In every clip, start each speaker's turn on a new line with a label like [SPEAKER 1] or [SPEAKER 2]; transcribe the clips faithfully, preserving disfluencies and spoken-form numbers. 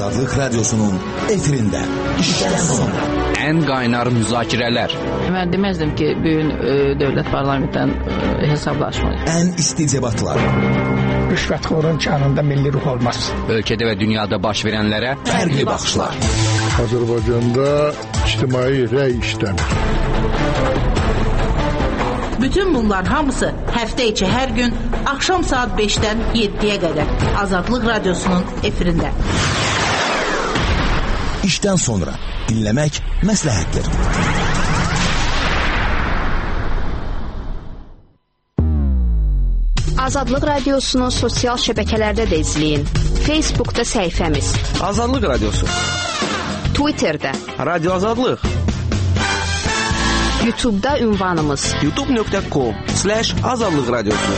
[SPEAKER 1] Azadlık Radyosu'nun efirinde. İşten sonra.
[SPEAKER 2] En qaynar müzakirələr.
[SPEAKER 3] Mən deməzdim ki, bugün e, dövlət parlamentdən e, hesablaşmayız.
[SPEAKER 1] En isti debatlar.
[SPEAKER 4] Rüşvətxorun canında milli ruh olmaz.
[SPEAKER 2] Ölkədə və dünyada baş verənlərə
[SPEAKER 1] fərqli baxışlar.
[SPEAKER 5] Azərbaycanda ictimai rəy işləmir.
[SPEAKER 6] Bütün bunlar hamısı həftə içi hər gün axşam saat beşdən yeddiyə qədər Azadlıq Radyosu'nun efirində.
[SPEAKER 1] İşten sonra dinlemek məsləhətdir.
[SPEAKER 7] Azadlıq Radyosu'nu sosial şəbəkələrdə də izləyin. Facebook'ta səhifəmiz.
[SPEAKER 8] Azadlıq Radyosu.
[SPEAKER 7] Twitter'da.
[SPEAKER 8] Radyo Azadlıq.
[SPEAKER 7] YouTube'da ünvanımız.
[SPEAKER 8] youtube nöqtə com slash azadlıq radyosu.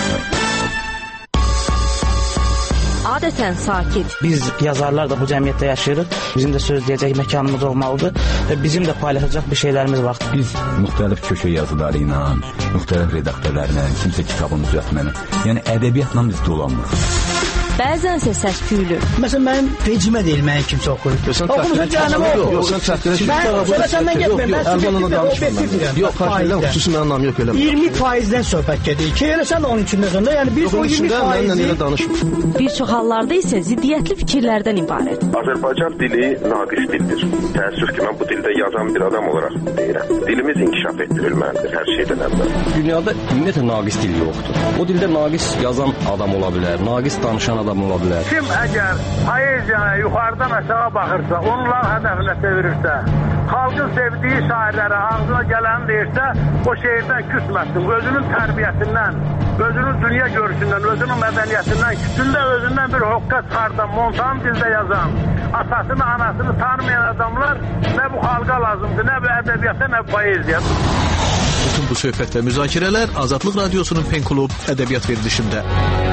[SPEAKER 7] Adətən sakit.
[SPEAKER 9] Biz yazarlar da bu cəmiyyətdə yaşayırıq. Bizim də söz deyəcək məkanımız olmalıdır və bizim də paylaşacaq bir şeylərimiz var.
[SPEAKER 10] Biz müxtəlif köşə yazıları ilə, müxtəlif redaktörlərlə, kimsə kitabın düzəltməni, yəni ədəbiyyatla biz dolanmırıq.
[SPEAKER 7] Bəzənsə səs küylü.
[SPEAKER 4] Məsələn, mənim vecimə deyil, mənim kimsə oxuyur. Oxumuşun canımı oxuyur.
[SPEAKER 5] Yox, sən çəkdirək.
[SPEAKER 4] Mən sonra səndən getməyim. Mən subjektiv və obyektiv deyirəm.
[SPEAKER 5] Yox, xarşıyla xüsusi mənim anlam yox elə.
[SPEAKER 4] iyirmi faizdən söhbət gedir. Ki, elə sən də onun içində zəndə. Yəni, biz o iyirmi faizi...
[SPEAKER 7] Bir çox hallarda isə ziddiyyətli fikirlərdən ibarət.
[SPEAKER 11] Azərbaycan dili naqis dildir. Təəssüf ki, mən bu dildə yazan bir adam olaraq deyirəm. Dilimiz inkişaf etdirilməlidir hər şeydən əvvəl.
[SPEAKER 8] Dünyada ümumiyyətlə naqis dil yoxdur. O dildə naqis yazan adam ola bilər, naqis danışan adam ola bilər.
[SPEAKER 12] Kim əgər poeziyaya yuxarıdan aşağı baxırsa, onların hədəfinə çevirirsə, xalqın sevdiyi şairlərə ağzına gələni deyirsə, o şehirdən küsməsin. Özünün tərbiyəsindən, özünün dünya görüşündən, özünün mədəniyyətindən, kütündə özündən bir hoqqa çıxardan, montan dildə yazan, atasını, anasını tanımayan adamlar nə bu xalqa lazımdır, nə bu ədəbiyyata, nə bu poeziya.
[SPEAKER 13] Bütün bu söhbət və müzakirələr Azadlıq Radyosu'nun Pen Klub ədəbiyyat verilişində.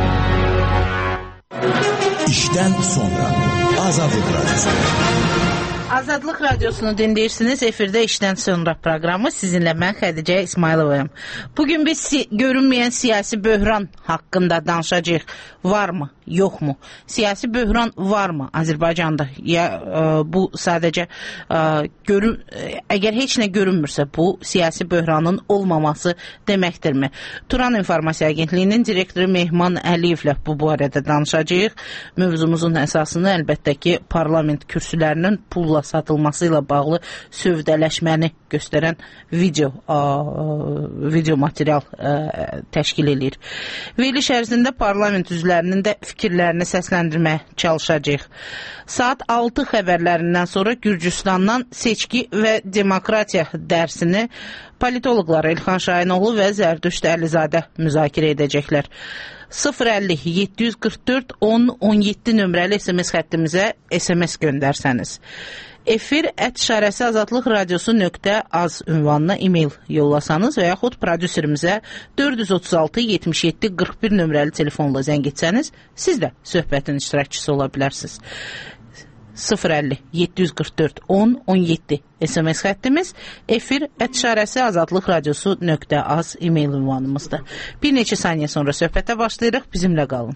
[SPEAKER 1] İşten sonra Azadlıq Radyosu.
[SPEAKER 6] Azadlıq Radyosu'nu dinləyirsiniz. Efirdə işdən sonra proqramı sizinlə mən Xədicə İsmayılovayım. Bugün biz si görünməyən siyasi böhran haqqında danışacağıq. Varmı, yoxmu? Siyasi böhran varmı Azərbaycanda? Ya ə, bu sadəcə ə, görün, əgər heç nə görünmürsə, bu siyasi böhranın olmaması deməkdirmi? Turan İnformasiya Agentliyinin direktoru Mehman Əliyevlə bu barədə danışacağıq. Mövzumuzun əsasını əlbəttə ki, parlament kürsülərinin pulla satılması ilə bağlı sövdələşməni göstərən video ə, video material ə, təşkil edir. Veriliş ərzində parlament üzvlərinin də fikirlərini səsləndirməyə çalışacağıq. Saat altı xəbərlərindən sonra Gürcüstandan seçki və demokratiya dərsini politoloqlar Elxan Şahinoğlu və Zərdüşt Əlizadə müzakirə edəcəklər. sıfır əlli yeddi yüz qırx dörd on on yeddi nömrəli S M S xəttimizə S M S göndərsəniz. Efir ət işarəsi azadlıq radyosu nöqtə az ünvanına e-mail yollasanız və yaxud prodüserimizə dörd yüz otuz altı yetmiş yeddi qırx bir nömrəli telefonla zəng etsəniz, siz də söhbətin iştirakçısı ola bilərsiniz. sıfır əlli yeddi yüz qırx dörd on on yeddi S M S xəttimiz, efir ət işarəsi azadlıq radyosu nöqtə az e-mail ünvanımızdır. Bir neçə saniyə sonra söhbətə başlayırıq, bizimlə qalın.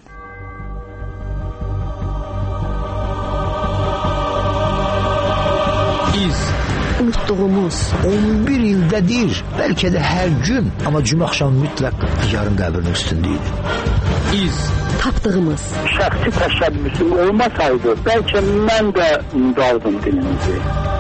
[SPEAKER 4] İz. Unutduğumuz on bir ildədir, bəlkə də hər gün, amma cümə axşamı mütləq Nigarın qəbrinin üstündəydi.
[SPEAKER 7] İz. Tapdığımız.
[SPEAKER 12] Şəxsi təşəbbüsüm olmasaydı, bəlkə mən də daldım dilimizi.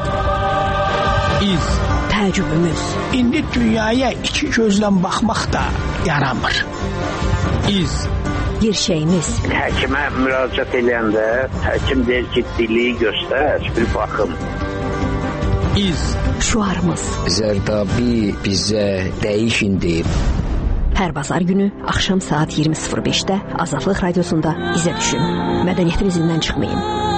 [SPEAKER 4] İz.
[SPEAKER 7] Təəccübümüz.
[SPEAKER 4] İndi dünyaya iki gözlə baxmaq da yaramır.
[SPEAKER 7] İz. Bir şeyimiz.
[SPEAKER 12] Həkimə müraciət edəndə, həkim deyir ki, dili göstər, bir baxım.
[SPEAKER 7] İz. Şuarımız.
[SPEAKER 14] Zərdabi bizə dəyişin deyib.
[SPEAKER 7] Hər bazar günü axşam saat iyirmi sıfır beşdə Azadlıq Radiosunda izə düşün. Mədəniyyətin izindən çıxmayın.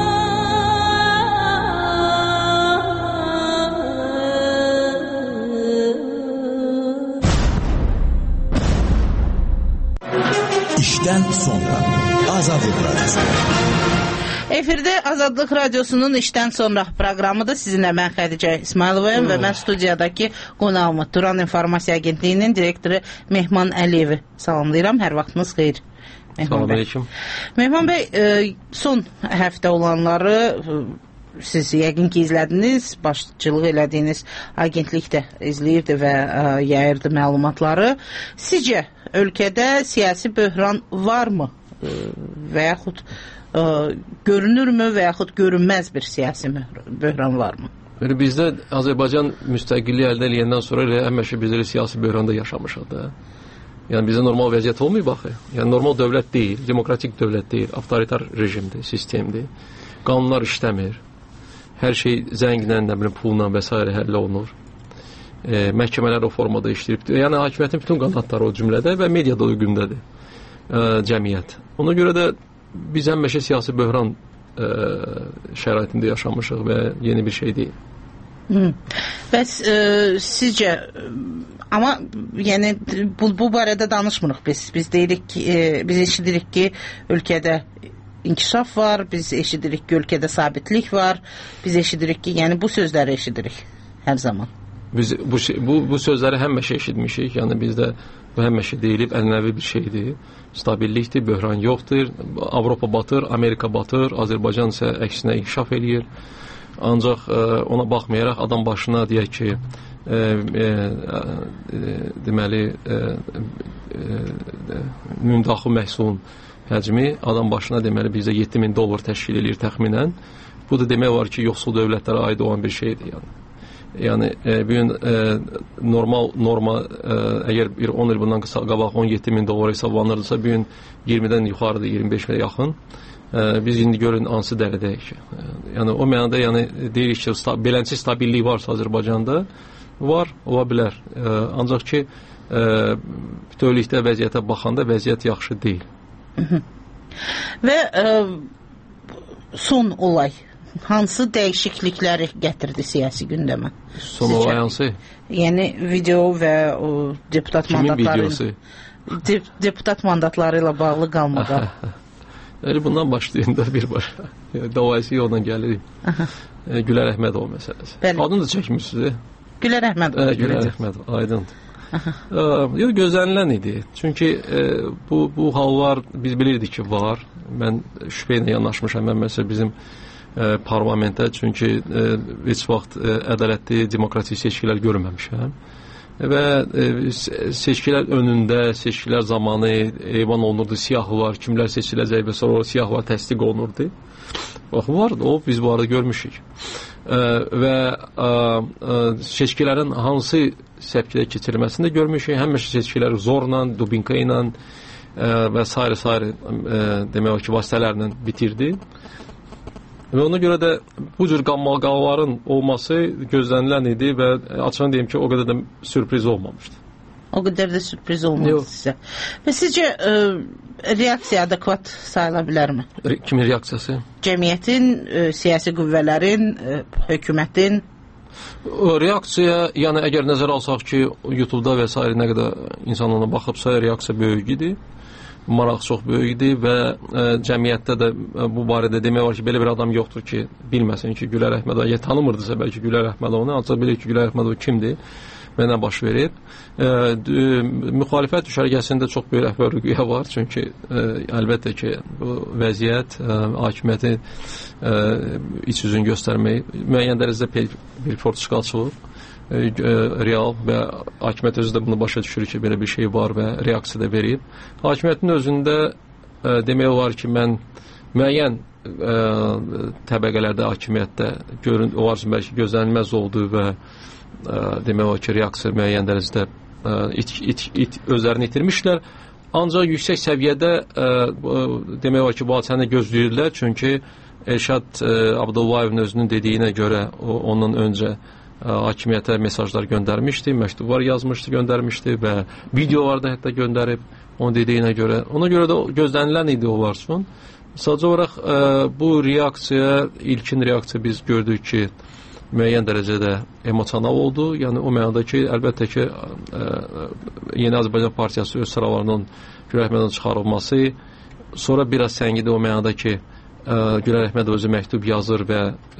[SPEAKER 1] İşten sonra Azadlıq Radyosu.
[SPEAKER 6] Efirdə Azadlıq Radyosu'nun işdən sonra proqramıdır. Sizinlə mən Xədicə İsmayılovayım və mən studiyadakı qonağımı Turan İnformasiya Agentliyinin direktoru Mehman Əliyevi salamlayıram. Hər vaxtınız xeyir. Mehman bəy. Mehman bəy, son həftə olanları siz yəqin ki izlədiniz, başçılıq elədiyiniz agentlik də izləyirdi və yayırdı məlumatları. Sizcə ölkədə siyasi böhran varmı və yaxud görünürmü və yaxud görünməz bir siyasi böhran varmı?
[SPEAKER 15] Bizdə Azərbaycan müstəqilliyi əldə edəndən sonra həmişə bizdə siyasi böhranda yaşamışıq da. Yəni bizdə normal vəziyyət olmuyor baxı. Yəni normal dövlət deyil, demokratik dövlət deyil, avtoritar rejimdir, sistemdir. Qanunlar işləmir. Hər şey zənglə, nə bilim, pulla və s. həll olunur. E, məhkəmələr o formada işləyib. Yəni hakimiyyətin bütün qanatları o cümlədə və mediada uyğundadır e, cəmiyyət. Ona görə də biz həmişə siyasi böhran e, şəraitində yaşamışıq və yeni bir şey deyil.
[SPEAKER 6] Hı. Bəs e, sizcə amma yəni bu, bu barədə danışmırıq biz. Biz deyirik ki, e, biz eşidirik ki, ölkədə inkişaf var, biz eşidirik ki, ölkədə sabitlik var, biz eşidirik ki, yəni bu sözləri eşidirik hər zaman.
[SPEAKER 15] Biz bu, bu, bu sözləri həmişə eşitmişik, yəni bizdə bu həmişə deyilib, ənənəvi bir şeydir, stabillikdir, böhran yoxdur, Avropa batır, Amerika batır, Azərbaycan isə əksinə inkişaf eləyir. Ancaq e, ona baxmayaraq adam başına deyək ki, e, e, e, deməli, e, e, ümumdaxili məhsulun həcmi adam başına deməli bizdə yeddi min dollar təşkil edir təxminən. Bu da demək var ki, yoxsul dövlətlərə aid olan bir şeydir. Yəni, yəni e, bu gün e, normal norma e, əgər bir on il bundan qabaq on yeddi min dollar hesablanırdısa, bu gün iyirmidən yuxarıdır, iyirmi beşə yaxın. E, biz indi görün hansı dərədəyik. E, yəni o mənada yəni deyirik ki, sta, beləncə stabillik varsa Azərbaycanda var, ola bilər. E, ancaq ki, e, bütövlükdə vəziyyətə baxanda vəziyyət yaxşı deyil.
[SPEAKER 6] Və ə, son olay hansı dəyişiklikləri gətirdi siyasi gündəmə?
[SPEAKER 15] Son Sizcə? Olay hansı?
[SPEAKER 6] Yəni video və o deputat
[SPEAKER 15] Kimin
[SPEAKER 6] mandatları
[SPEAKER 15] videosu?
[SPEAKER 6] De, deputat mandatları ilə bağlı qalmağa.
[SPEAKER 15] Yəni bundan başlayın da birbaşa. Davası yoldan gəlir. e, Gülər Əhmədov məsələsi. Bəli. Adını da çəkmişsiniz.
[SPEAKER 6] Gülər Əhmədov.
[SPEAKER 15] E, Gülər Əhmədov, aydındır. Yox, gözlənilən idi. Çünki e, bu, bu hallar biz bilirdik ki, var. Mən şübhə ilə yanaşmışam. Mən məsələn bizim e, parlamentə, çünki e, heç vaxt e, ədalətli, demokratik seçkilər görməmişəm. Və e, seçkilər önündə, seçkilər zamanı eyvan olunurdu, siyahılar, kimlər seçiləcək və sonra siyahılar təsdiq olunurdu. Bax, vardı, o biz bu arada görmüşük. E, və e, e, seçkilərin hansı səpkidə keçirilməsində görmüşük. Həmişə seçkiləri zorla, dubinka ilə e, və s. s. E, demək ki, vasitələrlə bitirdi. Və ona görə də bu cür qammalqalların olması gözlənilən idi və açığını deyim ki, o qədər də sürpriz olmamışdı.
[SPEAKER 6] O qədər də sürpriz olmadı sizə. Və sizcə e, reaksiya adekvat sayıla bilərmi?
[SPEAKER 15] Re, kimin reaksiyası?
[SPEAKER 6] Cəmiyyətin, e, siyasi qüvvələrin, e, hökumətin?
[SPEAKER 15] Reaksiya, yəni əgər nəzərə alsaq ki, YouTube-da və s. nə qədər insan ona baxıbsa, reaksiya böyük idi, maraq çox böyük idi və ə, cəmiyyətdə də ə, bu barədə demək var ki, belə bir adam yoxdur ki, bilməsin ki, Gülər Əhmədov, ya tanımırdısa bəlkə Gülər Əhmədovunu, ancaq bilir ki, Gülər Əhmədov kimdir və nə baş verib. Ə, ə, müxalifət düşərgəsində çox böyük rəhbərliyə var, çünki ə, əlbəttə ki, bu vəziyyət ə, hakimiyyəti ə, iç üzün göstərmək müəyyən dərəcədə bir fortuşqalçılıq, ə, ə, real və hakimiyyət özü də bunu başa düşür ki, belə bir şey var və reaksiya da verib. Hakimiyyətin özündə ə, demək olar ki, mən müəyyən ə, təbəqələrdə hakimiyyətdə görün, o arzu bəlkə gözlənilməz oldu və ə, demək olar ki, reaksiya müəyyən dərəcədə ə, it, it, it, özlərini itirmişlər. Ancaq yüksək səviyyədə ə, demək olar ki, bu hadisəni gözləyirlər, çünki Elşad ə, Abdullayevin özünün dediyinə görə o, ondan öncə ə, hakimiyyətə mesajlar göndərmişdi, məktublar yazmışdı, göndərmişdi və videolar da hətta göndərib onun dediyinə görə. Ona görə də gözlənilən idi onlar üçün. Sadəcə olaraq ə, bu reaksiya, ilkin reaksiya biz gördük ki, müəyyən dərəcədə emosional oldu. Yəni o mənada ki, əlbəttə ki, ə, Yeni Azərbaycan Partiyası öz sıralarının Gülər Əhmədovun çıxarılması, sonra biraz səngidi o mənada ki, ə, Gülər Əhmədov özü məktub yazır və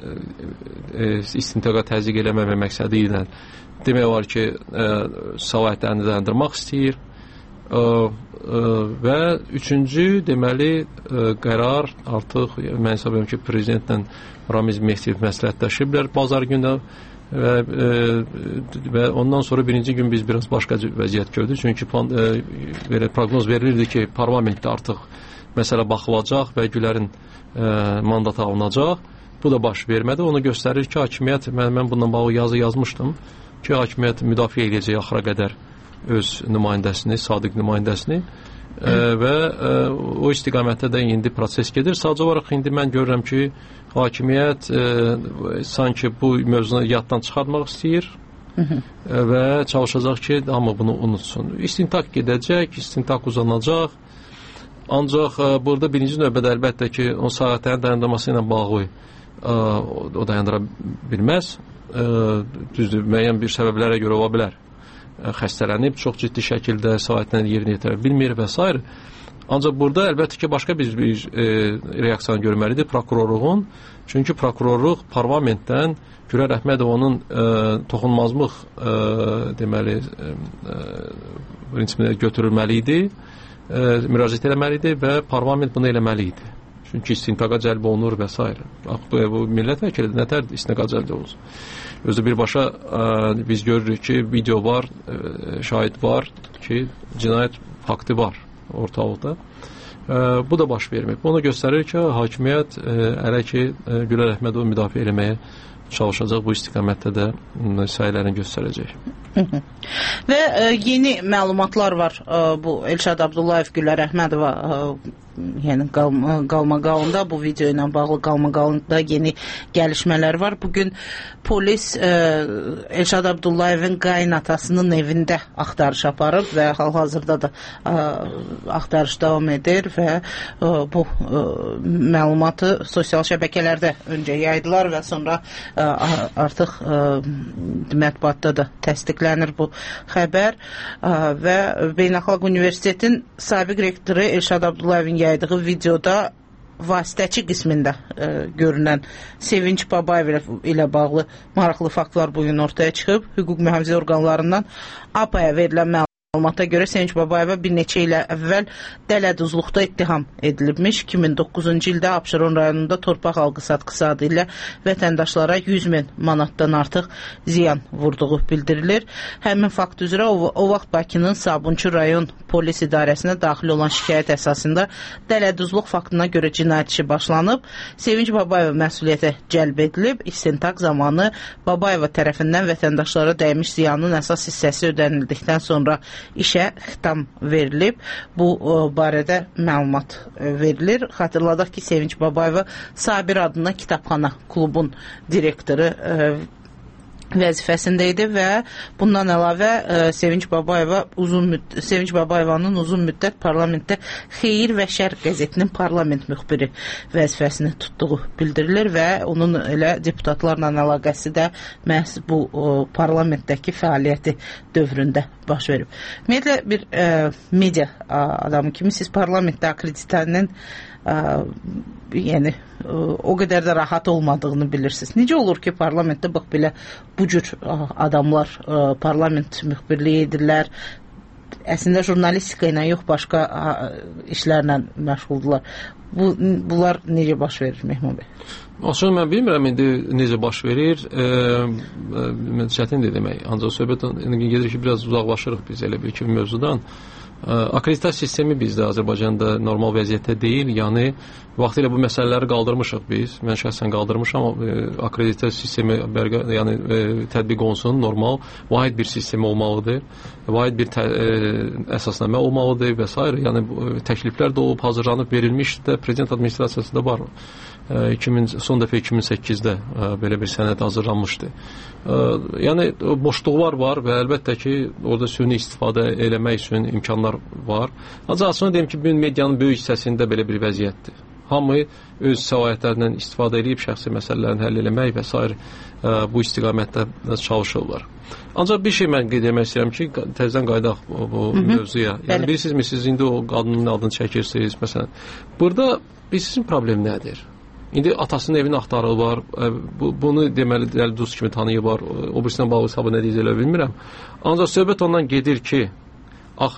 [SPEAKER 15] ə, istintaqa təzyiq eləməmə məqsədi ilə demək var ki, ə, səlahiyyətlərini dayandırmaq istəyir. Ə, ə, və üçüncü deməli ə, qərar artıq mən hesab edirəm ki, prezidentlə Ramiz Mehdiyev məsləhətləşiblər bazar günü və ə, və ondan sonra birinci gün biz biraz başqa vəziyyət gördük. Çünki plan, ə, belə proqnoz verilirdi ki, parlamentdə artıq məsələ baxılacaq və Gülərin ə, mandatı alınacaq. Bu da baş vermədi. Onu göstərir ki, hakimiyyət, mən, mən bundan bağlı yazı yazmışdım ki, hakimiyyət müdafiə edəcək axıra qədər öz nümayəndəsini, sadiq nümayəndəsini ə, və ə, o istiqamətdə də indi proses gedir. Sadəcə olaraq indi mən görürəm ki, hakimiyyət ə, sanki bu mövzunu yaddan çıxartmaq istəyir ə, və çalışacaq ki, hamı bunu unutsun. İstintaq gedəcək, istintaq uzanacaq. Ancaq ə, burada birinci növbədə əlbəttə ki, o sahətlərin dayandırması ilə bağlı ə, o dayandıra bilməz. Ə, düzdür, müəyyən bir səbəblərə görə ola bilər. Ə, xəstələnib, çox ciddi şəkildə sahətlərini yerinə yetirə bilmir və s. Ancaq burada əlbəttə ki, başqa bir, bir e, reaksiyanı görməlidir prokurorluğun. Çünki prokurorluq parlamentdən Gülər Əhmədovun e, toxunulmazlıq e, deməli e, prinsipinə götürülməli idi. E, müraciət eləməlidir və parlament bunu eləməli idi. Çünki istintaqa cəlb olunur və s. Bu, bu millət vəkilidir, nətər istintaqa cəlb olunur? Özü birbaşa ə, biz görürük ki, video var, ə, şahid var ki, cinayət faktı var ortalıqda. Ə, bu da baş vermir. Bunu göstərir ki, hakimiyyət ə, hələ ki, ə, Gülər Əhmədovu müdafiə eləməyə çalışacaq, bu istiqamətdə də səylərini göstərəcək.
[SPEAKER 6] Və ə, yeni məlumatlar var ə, bu Elşad Abdullayev Gülər Əhmədova ə, yəni qalma, qalmaqalında bu video ilə bağlı qalmaqalında yeni gəlişmələr var. Bugün polis ə, Elşad Abdullayevin qaynatasının evində axtarış aparıb və hal-hazırda da ə, axtarış davam edir və ə, bu ə, məlumatı sosial şəbəkələrdə öncə yaydılar və sonra ə, artıq ə, mətbuatda da təsdiqlənir bu xəbər ə, və Beynəlxalq Universitetin sabiq rektoru Elşad Abdullayevin yaydığı videoda vasitəçi qismində e, görünən Sevinç Babayev ilə bağlı maraqlı faktlar bugün ortaya çıxıb. Hüquq mühafizə orqanlarından A P A-ya verilən məlumata görə Sevinç Babayeva bir neçə ilə əvvəl dələduzluqda ittiham edilibmiş. iki min doqquzuncu ildə Abşeron rayonunda torpaq alqı satqısı adı ilə vətəndaşlara yüz min manatdan artıq ziyan vurduğu bildirilir. Həmin fakt üzrə o, o vaxt Bakının Sabunçu rayon polis idarəsinə daxil olan şikayət əsasında dələduzluq faktına görə cinayət işi başlanıb. Sevinç Babayeva məsuliyyətə cəlb edilib. İstintaq zamanı Babayeva tərəfindən vətəndaşlara dəymiş ziyanın əsas hissəsi ödənildikdən sonra işə xitam verilib. Bu o, barədə məlumat verilir. Xatırladaq ki, Sevinç Babayeva Sabir adına kitabxana klubun direktoru e, vəzifəsində idi və bundan əlavə ə, Sevinç Babayeva uzun müdd- Sevinç Babayevanın uzun müddət parlamentdə Xeyir və Şər qəzetinin parlament müxbiri vəzifəsini tutduğu bildirilir və onun elə deputatlarla əlaqəsi də məhz bu o, parlamentdəki fəaliyyəti dövründə baş verib. Ümumiyyətlə bir ə, media ə, adamı kimi siz parlamentdə akkreditasiyanın yəni o qədər də rahat olmadığını bilirsiniz. Necə olur ki, parlamentdə bax belə bu cür adamlar parlament müxbirliyi edirlər, əslində jurnalistika ilə yox, başqa işlərlə məşğuldurlar. Bu, bunlar necə baş verir, Mehman bəy?
[SPEAKER 15] Aslında mən bilmirəm indi necə baş verir, e, e, çətindir demək. Ancaq söhbət gedir ki, biraz uzaqlaşırıq biz elə bir ki mövzudan. Akkreditasiya sistemi bizdə Azərbaycanda normal vəziyyətdə deyil. Yəni vaxtilə bu məsələləri qaldırmışıq biz. Mən şəxsən qaldırmışam. Akkreditasiya sistemi bərqə, yəni e, tətbiq olunsun, normal, vahid bir sistem olmalıdır. Vahid bir tə, e, əsasnamə olmalıdır və s. Yəni təkliflər də olub, hazırlanıb verilmiş də prezident administrasiyasında var. E, iki min, son dəfə iki min səkkizdə e, belə bir sənəd hazırlanmışdı. E, yəni boşluqlar var və əlbəttə ki, orada süni istifadə eləmək üçün imkanlar var. Ancaq aslında deyim ki, bugün medianın böyük hissəsində belə bir vəziyyətdir. Hamı öz səlahiyyətlərindən istifadə edib şəxsi məsələlərini həll eləmək və s. bu istiqamətdə çalışırlar. Ancaq bir şey mən qeyd etmək istəyirəm ki, təzədən qaydaq bu, bu mövzuya. Yəni bilirsinizmi, siz indi o qadının adını çəkirsiniz, məsələn. Burada bilirsiniz problem nədir? İndi atasının evini axtarırlar. Bu, bunu deməli dələduz kimi tanıyırlar. O birisindən bağlı hesabı nə deyəcəklər bilmirəm. Ancaq söhbət ondan gedir ki, axı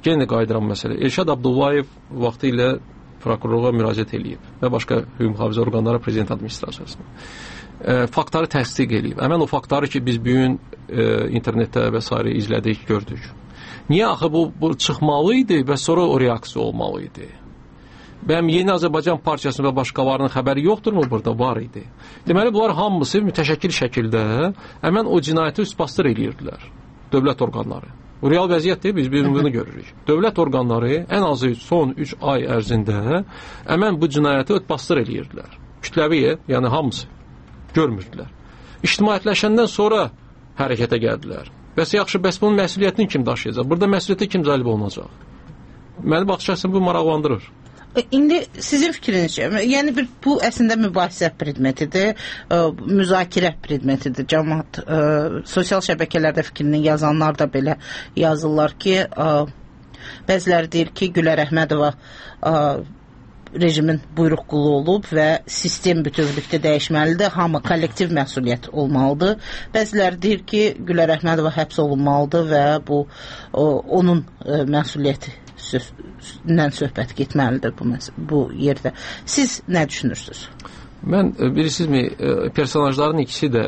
[SPEAKER 15] Yenə qayıdıram məsələ. Elşad Abdullayev vaxtı ilə prokurorluğa müraciət edib və başqa hüquq mühafizə orqanları prezident administrasiyasına. E, faktları təsdiq edib. Həmən o faktları ki, biz bu gün e, internetdə və s. izlədik, gördük. Niyə axı bu, bu çıxmalı idi və sonra o reaksiya olmalı idi? Bəyəm Yeni Azərbaycan Partiyasının və başqalarının xəbəri yoxdurmu burada? Var idi. Deməli, bunlar hamısı mütəşəkkil şəkildə həmən o cinayəti üstbastır edirdilər. Dövlət orqanları. Bu real vəziyyətdir, biz bunu görürük. Dövlət orqanları ən azı son üç ay ərzində həmən bu cinayəti üstbastır edirdilər. Kütləvi, yəni hamısı görmürdülər. İctimaiyyətləşəndən sonra hərəkətə gəldilər. Bəs yaxşı, bəs bunun məsuliyyətini kim daşıyacaq? Burada məsuliyyətə kim cəlb olunacaq? Məni baxışarsan bu maraqlandırır.
[SPEAKER 6] İndi sizin fikrinizcə, yəni bir, bu əslində mübahisə predmetidir, ə, müzakirə predmetidir. Cəmaət ə, sosial şəbəkələrdə fikrini yazanlar da belə yazırlar ki, ə, bəziləri deyir ki, Gülər Əhmədova ə, rejimin buyruq qulu olub və sistem bütövlükdə dəyişməlidir, hamı kollektiv məsuliyyət olmalıdır. Bəziləri deyir ki, Gülər Əhmədova həbs olunmalıdır və bu o, onun ə, məsuliyyəti sözündən söhbət getməlidir bu, bu yerdə. Siz nə düşünürsünüz?
[SPEAKER 15] Mən, bilirsinizmi, personajların ikisi də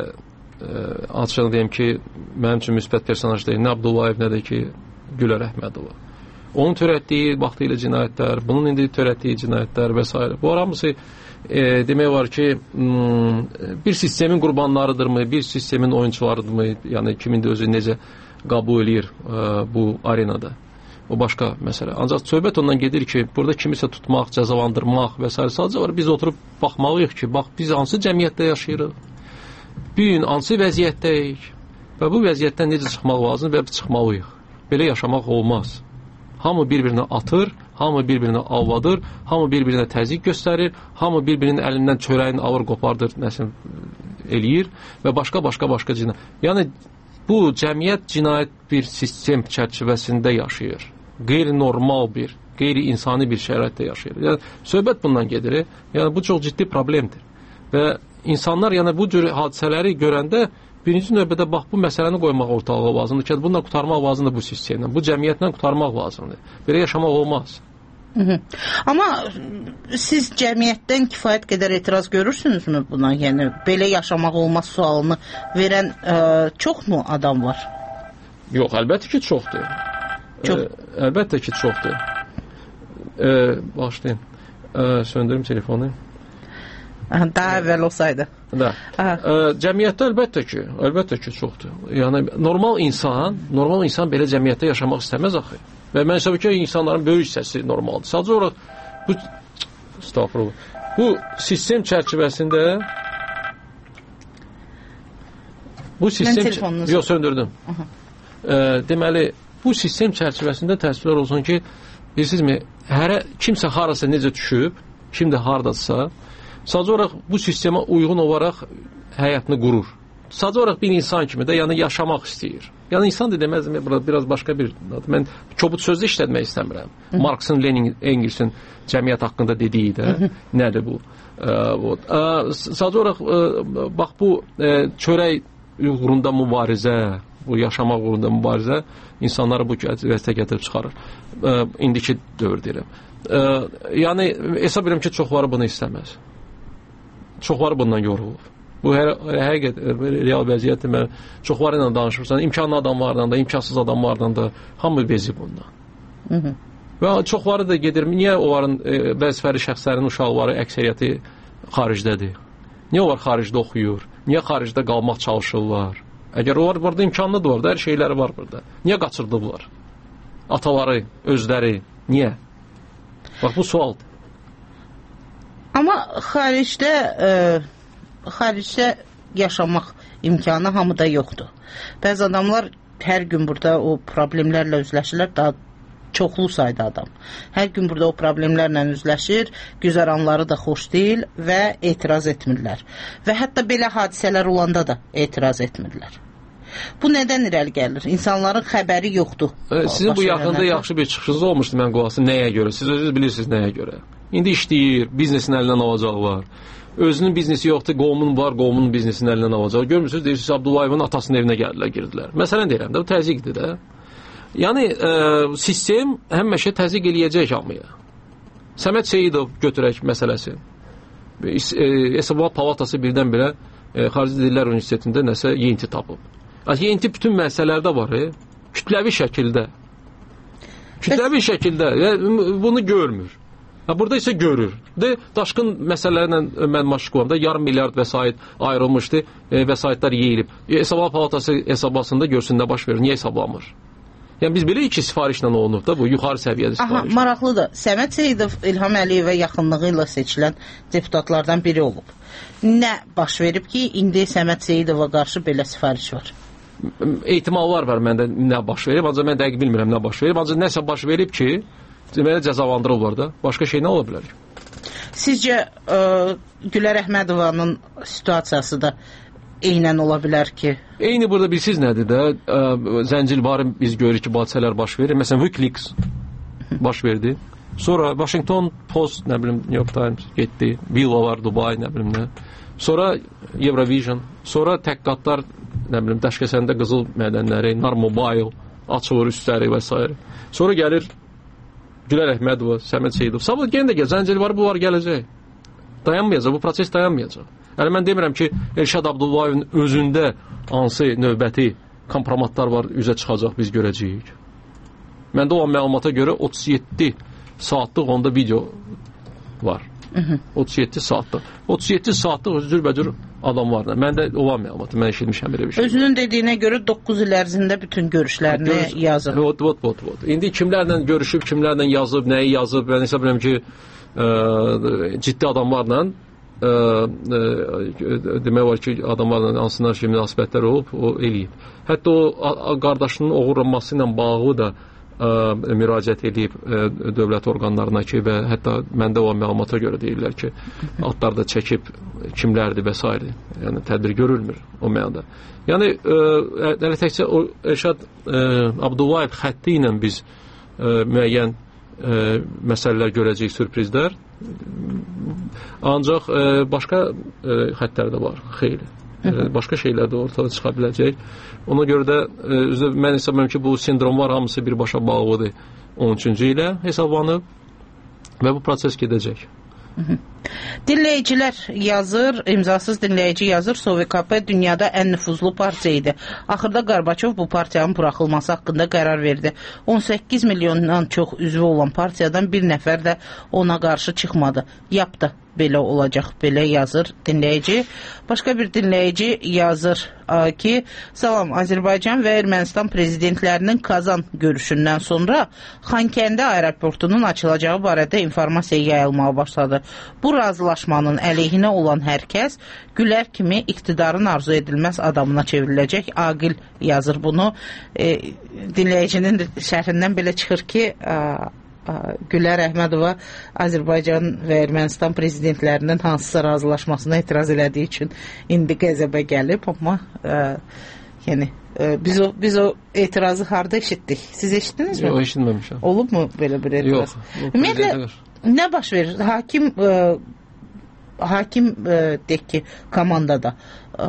[SPEAKER 15] açıq deyim ki, mənim üçün müsbət personaj deyil. Nə Abdullayev, nə də ki, Gülər Əhmədova. Onun törətdiyi vaxtilə cinayətlər, bunun indi törətdiyi cinayətlər və s. Bu hamısı e, demək var ki, bir sistemin qurbanlarıdırmı, bir sistemin oyunçularıdırmı, yəni kimin də özü necə qəbul edir e, bu arenada. O başqa məsələ. Ancaq söhbət ondan gedir ki, burada kimisə tutmaq, cəzalandırmaq və s. Sadəcə var, biz oturub baxmalıyıq ki, bax, biz hansı cəmiyyətdə yaşayırıq, bir gün hansı vəziyyətdəyik və bu vəziyyətdən necə çıxmaq lazım və çıxmalıyıq. Belə yaşamaq olmaz. Hamı bir-birinə atır, hamı bir-birinə alvadır, hamı bir-birinə təzyiq göstərir, hamı bir-birinin əlindən çörəyin alır, qopardır, nəsə eləyir və başqa-başqa-başqa cinayət. Yəni, bu cəmiyyət cinayət bir sistem çərçivəsində yaşayır. Qeyri-normal bir, qeyri-insani bir şəraitdə yaşayır. Yəni, söhbət bundan gedir. Yəni, bu çox ciddi problemdir. Və insanlar yəni, bu cür hadisələri görəndə birinci növbədə bax, bu məsələni qoymaq ortalığa lazımdır ki, bununla qutarmaq lazımdır bu sistemdən, bu cəmiyyətlə qutarmaq lazımdır. Belə yaşamaq olmaz.
[SPEAKER 6] Hı -hı. Amma siz cəmiyyətdən kifayət qədər etiraz görürsünüzmü buna? Yəni, belə yaşamaq olmaz sualını verən ə, çoxmu adam var?
[SPEAKER 15] Yox, əlbəttə ki, çoxdur.
[SPEAKER 6] Çox.
[SPEAKER 15] Ə, əlbəttə ki, çoxdur. Ə, başlayın. Ə, söndürüm telefonu.
[SPEAKER 6] Daha əvvəl olsaydı.
[SPEAKER 15] Da. Ə, cəmiyyətdə əlbəttə ki, əlbəttə ki, çoxdur. Yəni, normal insan, normal insan belə cəmiyyətdə yaşamaq istəməz axı. Və mən hesab ki, insanların böyük hissəsi normaldır. Sadəcə olaraq bu, estağfurullah, bu sistem çərçivəsində bu sistem... Yox, söndürdüm. E, deməli, bu sistem çərçivəsində təsvirlər olsun ki, bilirsizmi, hərə, kimsə harasa necə düşüb, kimdə haradasa, sadəcə olaraq bu sistemə uyğun olaraq həyatını qurur. Sadəcə olaraq bir insan kimi də yəni yaşamaq istəyir. Yəni insan da deməz, biraz başqa bir, mən kobud sözdə işlətmək istəmirəm. Hı -hı. Marxın, Lenin, Engelsin cəmiyyət haqqında dediyi də, Hı -hı. nədir bu? Ə, sadəcə olaraq, ə, bax bu ə, çörək uğrunda mübarizə, bu yaşamaq uğrunda mübarizə insanları bu vəziyyətə gətirib çıxarır. Ə, indiki dövr deyirəm. Ə, yəni, hesab edirəm ki, çoxları bunu istəməz. Çoxları bundan yorulur. Bu hər, həqiqət, real vəziyyətdir. Mən çoxları ilə danışırsan, imkanlı adamlardan da, imkansız adamlardan da hamı bezib bundan. Hı -hı. Və çoxları da gedir. Niyə onların e, vəzifəli şəxslərin uşaqları əksəriyyəti xaricdədir? Niyə onlar xaricdə oxuyur? Niyə xaricdə qalmaq çalışırlar? Əgər onlar burada imkanlı da var da, hər şeyləri var burada. Niyə qaçırdıblar? Ataları, özləri, niyə? Bax, bu sualdır.
[SPEAKER 6] Amma xaricdə... E xaricdə yaşamaq imkanı hamıda yoxdur. Bəzi adamlar hər gün burada o problemlərlə üzləşirlər, daha çoxlu sayda adam. Hər gün burada o problemlərlə üzləşir, güzəranları da xoş deyil və etiraz etmirlər. Və hətta belə hadisələr olanda da etiraz etmirlər. Bu nədən irəli gəlir? İnsanların xəbəri yoxdur.
[SPEAKER 15] E, sizin bu yaxında yaxşı bir çıxışınız olmuşdu mən qulası. Nəyə görə? Siz özünüz bilirsiniz nəyə görə. İndi işləyir, biznesin əlindən alacaqlar. Özünün biznesi yoxdur, qovumun var, qovumun biznesinin əlindən alacaq. Görmürsünüz, deyirsiniz, Abdullayevin atasının evinə gəldilər, girdilər. Məsələn deyirəm də, bu təzyiqdir də. Yəni e, sistem həmişə təzyiq eləyəcək hamıya. Səməd Seyidov götürək məsələsi. E, Hesabat Palatası birdən-birə e, Xarici Dillər Universitetində nəsə yeni tapıb. Yeni bütün məsələlərdə var, e, kütləvi şəkildə. Kütləvi Bəs... şəkildə e, bunu görmür. Ha, burada isə görür. De, daşqın məsələlərlə mən məşğulamda yarım milyard vəsait ayrılmışdı, e, vəsaitlər yeyilib. E, Hesabat Palatası hesablasında görsün nə baş verir, niyə hesablamır? Yəni biz bilirik ki, sifarişlə olunub da bu, yuxarı səviyyədə sifariş.
[SPEAKER 6] Aha, maraqlıdır. Səməd Seyidov İlham Əliyevə yaxınlığı ilə seçilən deputatlardan biri olub. Nə baş verib ki, indi Səməd Seyidova qarşı belə sifariş var?
[SPEAKER 15] Ehtimallar var məndə nə baş verib, ancaq mən dəqiq bilmirəm nə baş verib, ancaq nəsə baş verib ki, deməli cəzalandırırlar da. Başqa şey nə ola bilər?
[SPEAKER 6] Sizcə ə, Gülər Əhmədovanın situasiyası da eynən ola bilər ki?
[SPEAKER 15] Eyni burada bilsiz nədir də, ə, zəncilvarı biz görürük ki, hadisələr baş verir. Məsələn, Wikileaks baş verdi. Sonra Washington Post, nə bilim, New York Times getdi. Villa var, Dubai, nə bilim nə. Sonra Eurovision, sonra təhqiqatlar, nə bilim, Daşkəsəndə qızıl mədənləri, Nar Mobile, açılır üstləri və s. Sonra gəlir Gülər Əhmədova, Səməd Seyidov. Sabah yenə də gəl, zəncirvarı bu var gələcək. Dayanmayacaq, bu proses dayanmayacaq. Yəni mən demirəm ki, Elşad Abdullayevin özündə hansı növbəti kompromatlar var, üzə çıxacaq, biz görəcəyik. Məndə olan məlumata görə otuz yeddi saatlıq onda video var. otuz yeddi saatlıq. otuz yeddi saatlıq cürbəcür adam var. Məndə olan məlumatı, mən eşitmişəm belə bir şey.
[SPEAKER 6] Özünün dediyinə görə doqquz il ərzində bütün görüşlərini Görüş... yazıb.
[SPEAKER 15] Vot, vot, vot, vot. İndi kimlərlə görüşüb, kimlərlə yazıb, nəyi yazıb, mən hesab edirəm ki, ə, ciddi adamlarla ə, ə, demək var ki, adamlarla hansından şey münasibətlər olub, o eləyib. Hətta o qardaşının oğurlanması ilə bağlı da ə, müraciət edib ə, dövlət orqanlarına ki, və hətta məndə olan məlumata görə deyirlər ki, adlar da çəkib kimlərdir və s. Yəni tədbir görülmür o mənada. Yəni ə, təkcə o Elşad ə, Abdullayev xətti ilə biz ə, müəyyən ə, məsələlər görəcəyik, sürprizlər. Ancaq ə, başqa ə, xəttlər də var, xeyli. Ə, başqa şeylər də ortada çıxa biləcək. Ona görə də ə, mən hesab edirəm ki, bu sindromlar hamısı birbaşa bağlıdır on üçüncü ilə hesablanıb və bu proses gedəcək.
[SPEAKER 6] Dinləyicilər yazır, imzasız dinləyici yazır, S O V K P dünyada ən nüfuzlu partiya idi. Axırda Qarbaçov bu partiyanın buraxılması haqqında qərar verdi. on səkkiz milyondan çox üzvü olan partiyadan bir nəfər də ona qarşı çıxmadı. Yapdı. Belə olacaq, belə yazır dinləyici. Başqa bir dinləyici yazır ki, salam, Azərbaycan və Ermənistan prezidentlərinin Kazan görüşündən sonra Xankəndi aeroportunun açılacağı barədə informasiya yayılmağa başladı. Bu razılaşmanın əleyhinə olan hər kəs Gülər kimi iqtidarın arzu edilməz adamına çevriləcək. Aqil yazır bunu. E, dinləyicinin şərhindən belə çıxır ki, a, Gülər Əhmədova Azərbaycan və Ermənistan prezidentlərinin hansısa razılaşmasına etiraz elədiyi üçün indi qəzəbə gəlib, amma ə, yəni ə, biz o biz o etirazı harda eşitdik? Siz eşitdinizmi?
[SPEAKER 15] Yox, eşitməmişəm.
[SPEAKER 6] Olub mu belə bir etiraz?
[SPEAKER 15] Yox.
[SPEAKER 6] Ümumiyyətlə nə baş verir? Hakim ə, hakim ə, deyək ki, komandada ə,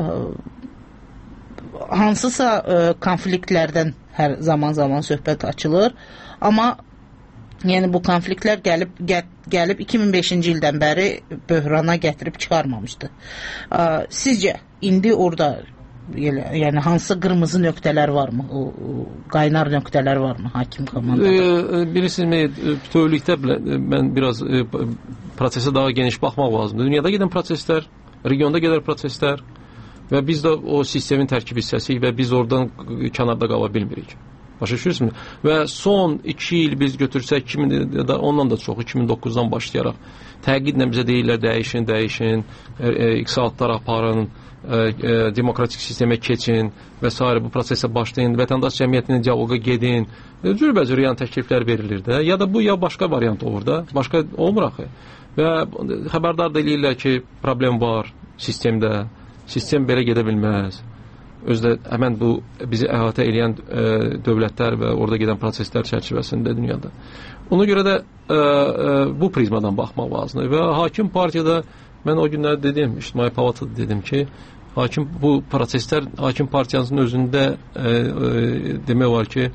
[SPEAKER 6] hansısa ə, konfliktlərdən hər zaman-zaman söhbət açılır, amma yəni bu konfliktlər gəlib gəl, gəlib iki min beşinci ildən bəri böhrana gətirib çıxarmamışdı. Sizcə indi orada yəni hansı qırmızı nöqtələr varmı? O, o qaynar nöqtələr varmı hakim komandada?
[SPEAKER 15] E, bilirsiniz, bütövlükdə mən biraz e, prosesə daha geniş baxmaq lazımdır. Dünyada gedən proseslər, regionda gedən proseslər və biz də o sistemin tərkib hissəsiyik və biz oradan kənarda qala bilmirik. Başa düşürsünüz? Və son iki il biz götürsək, iki min, ondan da çox, iki min doqquzdan başlayaraq təqidlə bizə deyirlər, dəyişin, dəyişin, e, e, iqtisadlar aparın, e, e, demokratik sistemə keçin və s. bu prosesə başlayın, vətəndaş cəmiyyətinin dialoqa gedin, e, cürbəcür yəni təkliflər verilir də, ya da bu ya başqa variant olur da, başqa olmur axı. Və xəbərdar da eləyirlər ki, problem var sistemdə, sistem belə gedə bilməz. Özdə həmən bu bizi əhatə edən e, dövlətlər və orada gedən proseslər çərçivəsində dünyada. Ona görə də e, e, bu prizmadan baxmaq lazımdır. Və hakim partiyada mən o günlər dedim, İctimai Palatada dedim ki, hakim bu proseslər hakim partiyanın özündə e, e, demək var ki,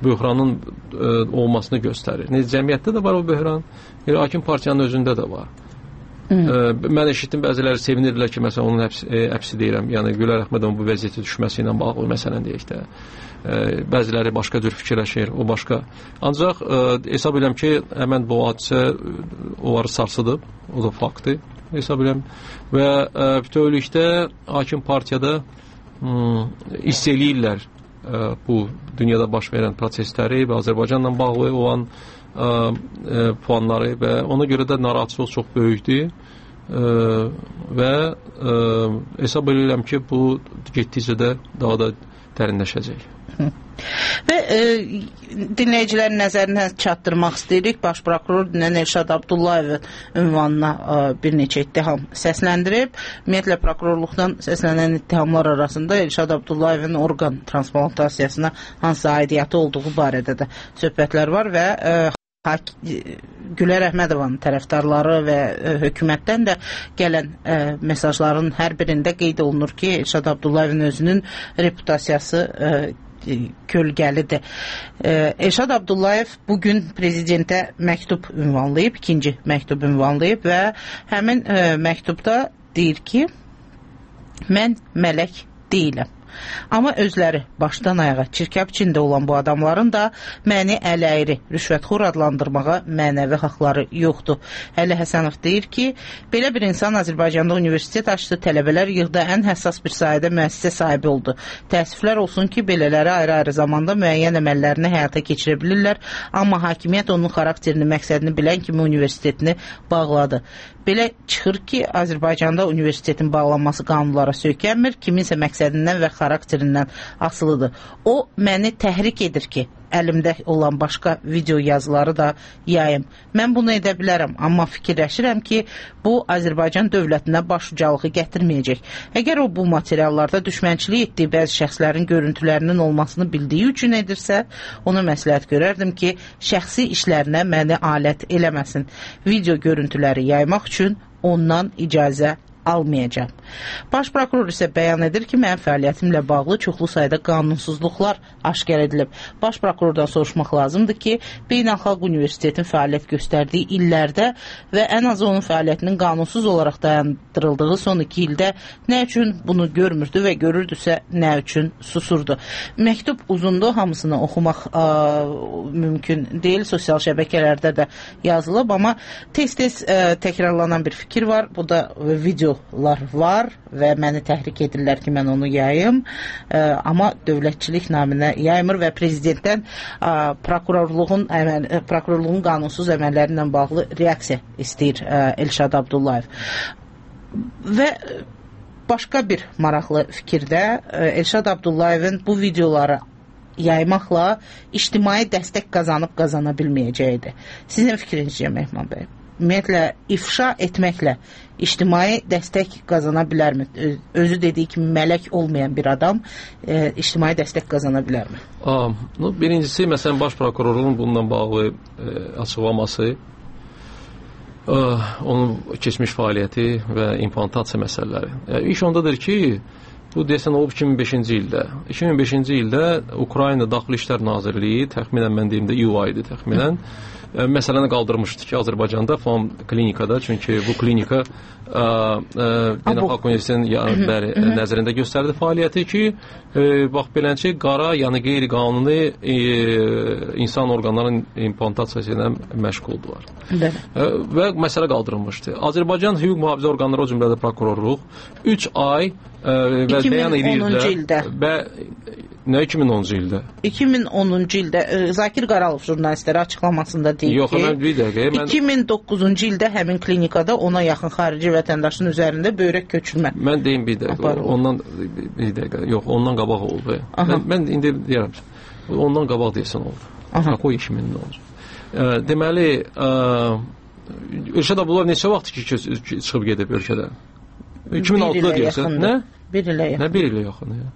[SPEAKER 15] böhranın ə, olmasını göstərir. Necə cəmiyyətdə də var o böhran, elə hakim partiyanın özündə də var. Ə, mən eşitdim bəziləri sevinirdilər ki, məsələn onun həbsi, ə, həbsi deyirəm, yəni Gülər Əhmədovun bu vəziyyətə düşməsi ilə bağlı məsələn deyək də. Ə, bəziləri başqa cür fikirləşir, o başqa. Ancaq ə, hesab edirəm ki, həmən bu hadisə onları sarsıdıb, o da faktdır, hesab edirəm. Və ə, bütövlükdə hakim partiyada ə, hiss eləyirlər ə, bu dünyada baş verən prosesləri və Azərbaycanla bağlı olan ə, ə, puanları və ona görə də narahatçılıq çox böyükdür. Ə, və ə, hesab edirəm ki, bu getdikcə də daha da dərinləşəcək.
[SPEAKER 6] Və e, dinləyicilərin nəzərinə çatdırmaq istəyirik. Baş prokuror dünən Elşad Abdullayevin ünvanına e, bir neçə ittiham səsləndirib. Ümumiyyətlə prokurorluqdan səslənən ittihamlar arasında Elşad Abdullayevin orqan transplantasiyasinə hansı aidiyyəti olduğu barədə də söhbətlər var və e, Gülər Əhmədovanın tərəfdarları və ə, hökumətdən də gələn ə, mesajların hər birində qeyd olunur ki, Elşad Abdullayevin özünün reputasiyası ə, kölgəlidir. Ə, Elşad Abdullayev bugün prezidentə məktub ünvanlayıb, ikinci məktub ünvanlayıb və həmin ə, məktubda deyir ki, mən mələk deyiləm. Amma özləri başdan ayağa çirkab içində olan bu adamların da məni ələyri, rüşvətxor adlandırmağa mənəvi haqları yoxdur. Əli Həsənov deyir ki, belə bir insan Azərbaycanda universitet açdı, tələbələr yığda ən həssas bir sayədə müəssisə sahibi oldu. Təəssüflər olsun ki, belələri ayrı-ayrı zamanda müəyyən əməllərini həyata keçirə bilirlər, amma hakimiyyət onun xarakterini, məqsədini bilən kimi universitetini bağladı. Belə çıxır ki, Azərbaycanda universitetin bağlanması qanunlara söykənmir, kiminsə məqsədindən və xarakterindən asılıdır. O, məni təhrik edir ki, əlimdə olan başqa video yazıları da yayım. Mən bunu edə bilərəm, amma fikirləşirəm ki, bu Azərbaycan dövlətinə başucalığı gətirməyəcək. Əgər o bu materiallarda düşmənçilik etdiyi bəzi şəxslərin görüntülərinin olmasını bildiyi üçün edirsə, ona məsləhət görərdim ki, şəxsi işlərinə məni alət eləməsin. Video görüntüləri yaymaq üçün ondan icazə almayacağım. Baş prokuror isə bəyan edir ki, mənim fəaliyyətimlə bağlı çoxlu sayda qanunsuzluqlar aşkar edilib. Baş prokurordan soruşmaq lazımdır ki, Beynəlxalq Universitetin fəaliyyət göstərdiyi illərdə və ən azı onun fəaliyyətinin qanunsuz olaraq dayandırıldığı son iki ildə nə üçün bunu görmürdü və görürdüsə nə üçün susurdu. Məktub uzundur, hamısını oxumaq ə, mümkün deyil, sosial şəbəkələrdə də yazılıb, amma tez-tez ə, təkrarlanan bir fikir var, bu da video var və məni təhrik edirlər ki, mən onu yayım, ə, amma dövlətçilik naminə yaymır və prezidentdən ə, prokurorluğun, əməl, prokurorluğun qanunsuz əməlləri ilə bağlı reaksiya istəyir ə, Elşad Abdullayev. Və başqa bir maraqlı fikirdə ə, Elşad Abdullayevin bu videoları yaymaqla ictimai dəstək qazanıb qazana bilməyəcəyidir. Sizin fikrincə Mehman bəy? Ümumiyyətlə, ifşa etməklə ictimai dəstək qazana bilərmi? Özü dediyi kimi mələk olmayan bir adam e, ictimai dəstək qazana bilərmi?
[SPEAKER 15] Aa, no, birincisi, məsələn, baş prokurorun bununla bağlı e, açıqlaması, e, onun keçmiş fəaliyyəti və implantasiya məsələləri. E, iş ondadır ki, bu desən olub iki min beşinci ildə. iki min beşinci ildə Ukrayna Daxili İşlər Nazirliyi, təxminən mən deyim də iyul ayıdır təxminən, ə, məsələni qaldırmışdı ki, Azərbaycanda falan klinikada, çünki bu klinika Beynəlxalq Universitetinin bəli, nəzərində göstərdi fəaliyyəti ki, e, bax belənçə qara, yəni qeyri-qanuni e, insan orqanlarının implantasiyası ilə məşğuldular. E, və məsələ qaldırılmışdı. Azərbaycan hüquq mühafizə orqanları, o cümlədə prokurorluq üç ay e, və bəyan edirlər. Və nə iki min onuncu ildə?
[SPEAKER 6] iki min onuncu ildə e, Zakir Qaralov jurnalistlərə açıqlamasında deyib
[SPEAKER 15] Yox,
[SPEAKER 6] ki,
[SPEAKER 15] mən bir dəqiqə, mən...
[SPEAKER 6] iki min doqquzuncu ildə həmin klinikada ona yaxın xarici vətəndaşın üzərində böyrək köçürmə.
[SPEAKER 15] Mən deyim bir dəqiqə, ondan bir dəqiqə, yox, ondan qabaq oldu. Mən, mən indi deyirəm, ondan qabaq deyəsən oldu. O iki min onuncu. E, deməli, e, Elşad Abdullayev neçə vaxt ki, çıxıb gedib ölkədən? iki min altıda deyəsən. Nə?
[SPEAKER 6] Bir ilə yaxın.
[SPEAKER 15] Nə bir ilə yaxın ya?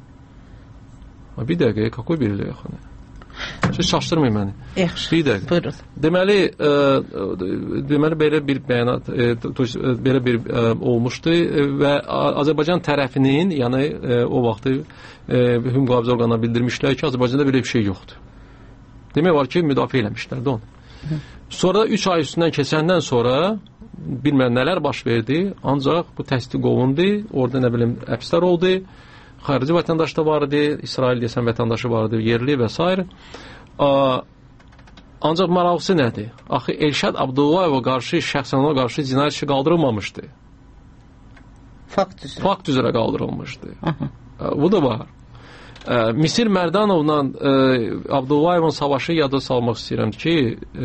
[SPEAKER 15] Bir dəqiqə, какой bir ilə yaxın? Siz çaşdırmayın məni.
[SPEAKER 6] Yaxşı,
[SPEAKER 15] bir dəqiqə.
[SPEAKER 6] Buyurun.
[SPEAKER 15] Deməli, e, deməli belə bir bəyanat, e, belə bir e, olmuşdu və Azərbaycan tərəfinin, yəni e, o vaxtı e, hüquq mühafizə orqanına bildirmişlər ki, Azərbaycanda belə bir şey yoxdur. Demək var ki, müdafiə eləmişlər də onu. Sonra üç ay üstündən keçəndən sonra bilmən nələr baş verdi, ancaq bu təsdiq olundu, orada nə bilim həbslər oldu, xarici vətəndaş da var idi, İsrail desən vətəndaşı var idi, yerli və s. Ancaq maraqlısı nədir? Axı Elşad Abdullayeva qarşı, şəxsən ona qarşı cinayət işi qaldırılmamışdı.
[SPEAKER 6] Fakt üzrə.
[SPEAKER 15] Fakt üzrə qaldırılmışdı. Aha. Bu da var. Misir Mərdanovla Abdullayevin savaşı yada salmaq istəyirəm ki,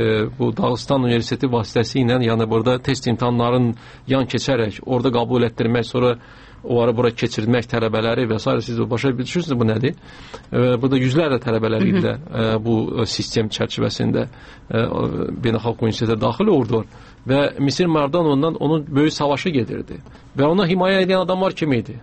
[SPEAKER 15] bu Dağıstan Universiteti vasitəsi ilə, yəni burada test imtahanların yan keçərək, orada qəbul etdirmək, sonra onları bura keçirmək tələbələri və s. Siz başa bilirsiniz bu nədir? Burada yüzlərlə tələbələr ilə bu sistem çərçivəsində beynəlxalq universitetə daxil olurdular və Misir Mərdanovla onun böyük savaşı gedirdi və ona himayə edən adamlar kim idi?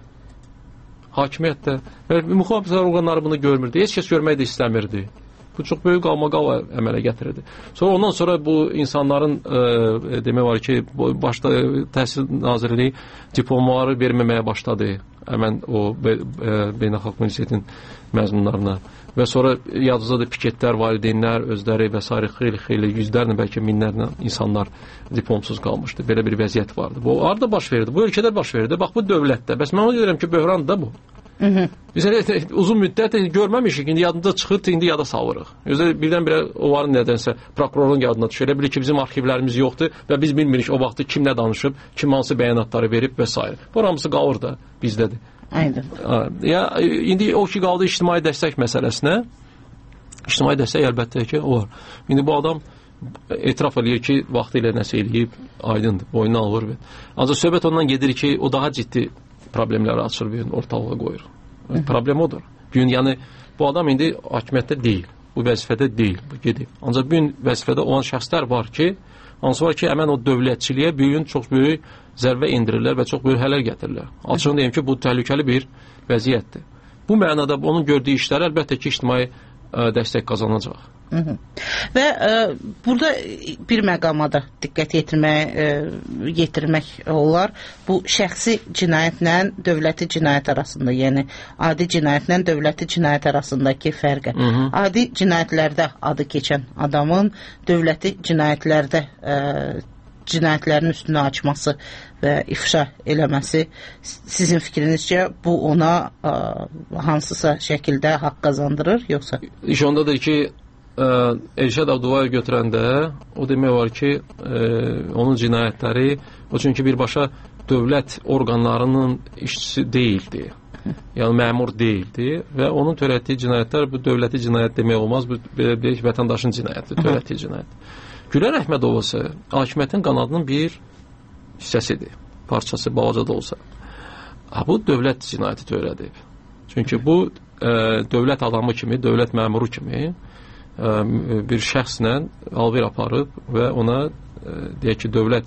[SPEAKER 15] Hakimiyyətdə və müxalifət orqanları bunu görmürdü. Heç kəs görmək də istəmirdi. Bu çox böyük qalmaqal əmələ gətirirdi. Sonra ondan sonra bu insanların e, demək var ki, başda Təhsil Nazirliyi diplomaları verməməyə başladı. Həmən o be, e, beynəlxalq universitetin məzmunlarına. Və sonra yadınızda da piketlər, valideynlər, özləri və s. xeyli-xeyli yüzlərlə, bəlkə minlərlə insanlar diplomsuz qalmışdı. Belə bir vəziyyət vardı. Bu harada baş verirdi? Bu ölkədə baş verirdi. Bax bu dövlətdə. Bəs mən onu deyirəm ki, böhran da bu. Hı -hı. Biz elə uzun müddət görməmişik, indi yadında çıxır, indi yada salırıq. Özdə birdən-birə onların nədənsə prokurorun yadına düşür. Elə bilir ki, bizim arxivlərimiz yoxdur və biz bilmirik o vaxtı kim nə danışıb, kim hansı bəyanatları verib və s. Bu hamısı qalır da bizdədir.
[SPEAKER 6] Aynen.
[SPEAKER 15] Ya indi o ki qaldı ictimai dəstək məsələsinə. İctimai dəstək əlbəttə ki, o var. İndi bu adam etiraf eləyir ki, vaxtı ilə nəsə eləyib, aydındır, boynuna alır. Ancaq söhbət ondan gedir ki, o daha ciddi problemləri açır, bir gün ortalığa qoyur. Hı. Problem odur. Bir gün, yəni, bu adam indi hakimiyyətdə deyil, bu vəzifədə deyil, bu gedib. Ancaq bir gün vəzifədə olan şəxslər var ki, hansı var ki, həmən o dövlətçiliyə bir gün çox böyük zərbə indirirlər və çox böyük hələr gətirirlər. Açığını deyim ki, bu təhlükəli bir vəziyyətdir. Bu mənada onun gördüyü işlər əlbəttə ki, ictimai ə, dəstək qazanacaq.
[SPEAKER 6] Hı -hı. Və ə, burada bir məqama da diqqət yetirmək, ə, yetirmək olar. Bu şəxsi cinayətlə dövləti cinayət arasında, yəni adi cinayətlə dövləti cinayət arasındakı fərqə. Hı -hı. Adi cinayətlərdə adı keçən adamın dövləti cinayətlərdə ə, cinayətlərin üstünü açması və ifşa eləməsi, sizin fikrinizcə bu ona ə, hansısa şəkildə haqq qazandırır, yoxsa?
[SPEAKER 15] İş ondadır ki, ə, Elşad Abdullayev götürəndə o demək var ki, ə, onun cinayətləri, o çünki birbaşa dövlət orqanlarının işçisi deyildi. Yəni məmur deyildi və onun törətdiyi cinayətlər, bu dövləti cinayət demək olmaz, bu deyək vətəndaşın cinayəti, törətdiyi cinayət. Gülər Əhmədova isə hakimiyyətin qanadının bir hissəsidir, parçası balaca da olsa. Ha, bu dövlət cinayəti törədib. Çünki bu ə, dövlət adamı kimi, dövlət məmuru kimi ə, bir şəxslə alver aparıb və ona ə, deyək ki, dövlət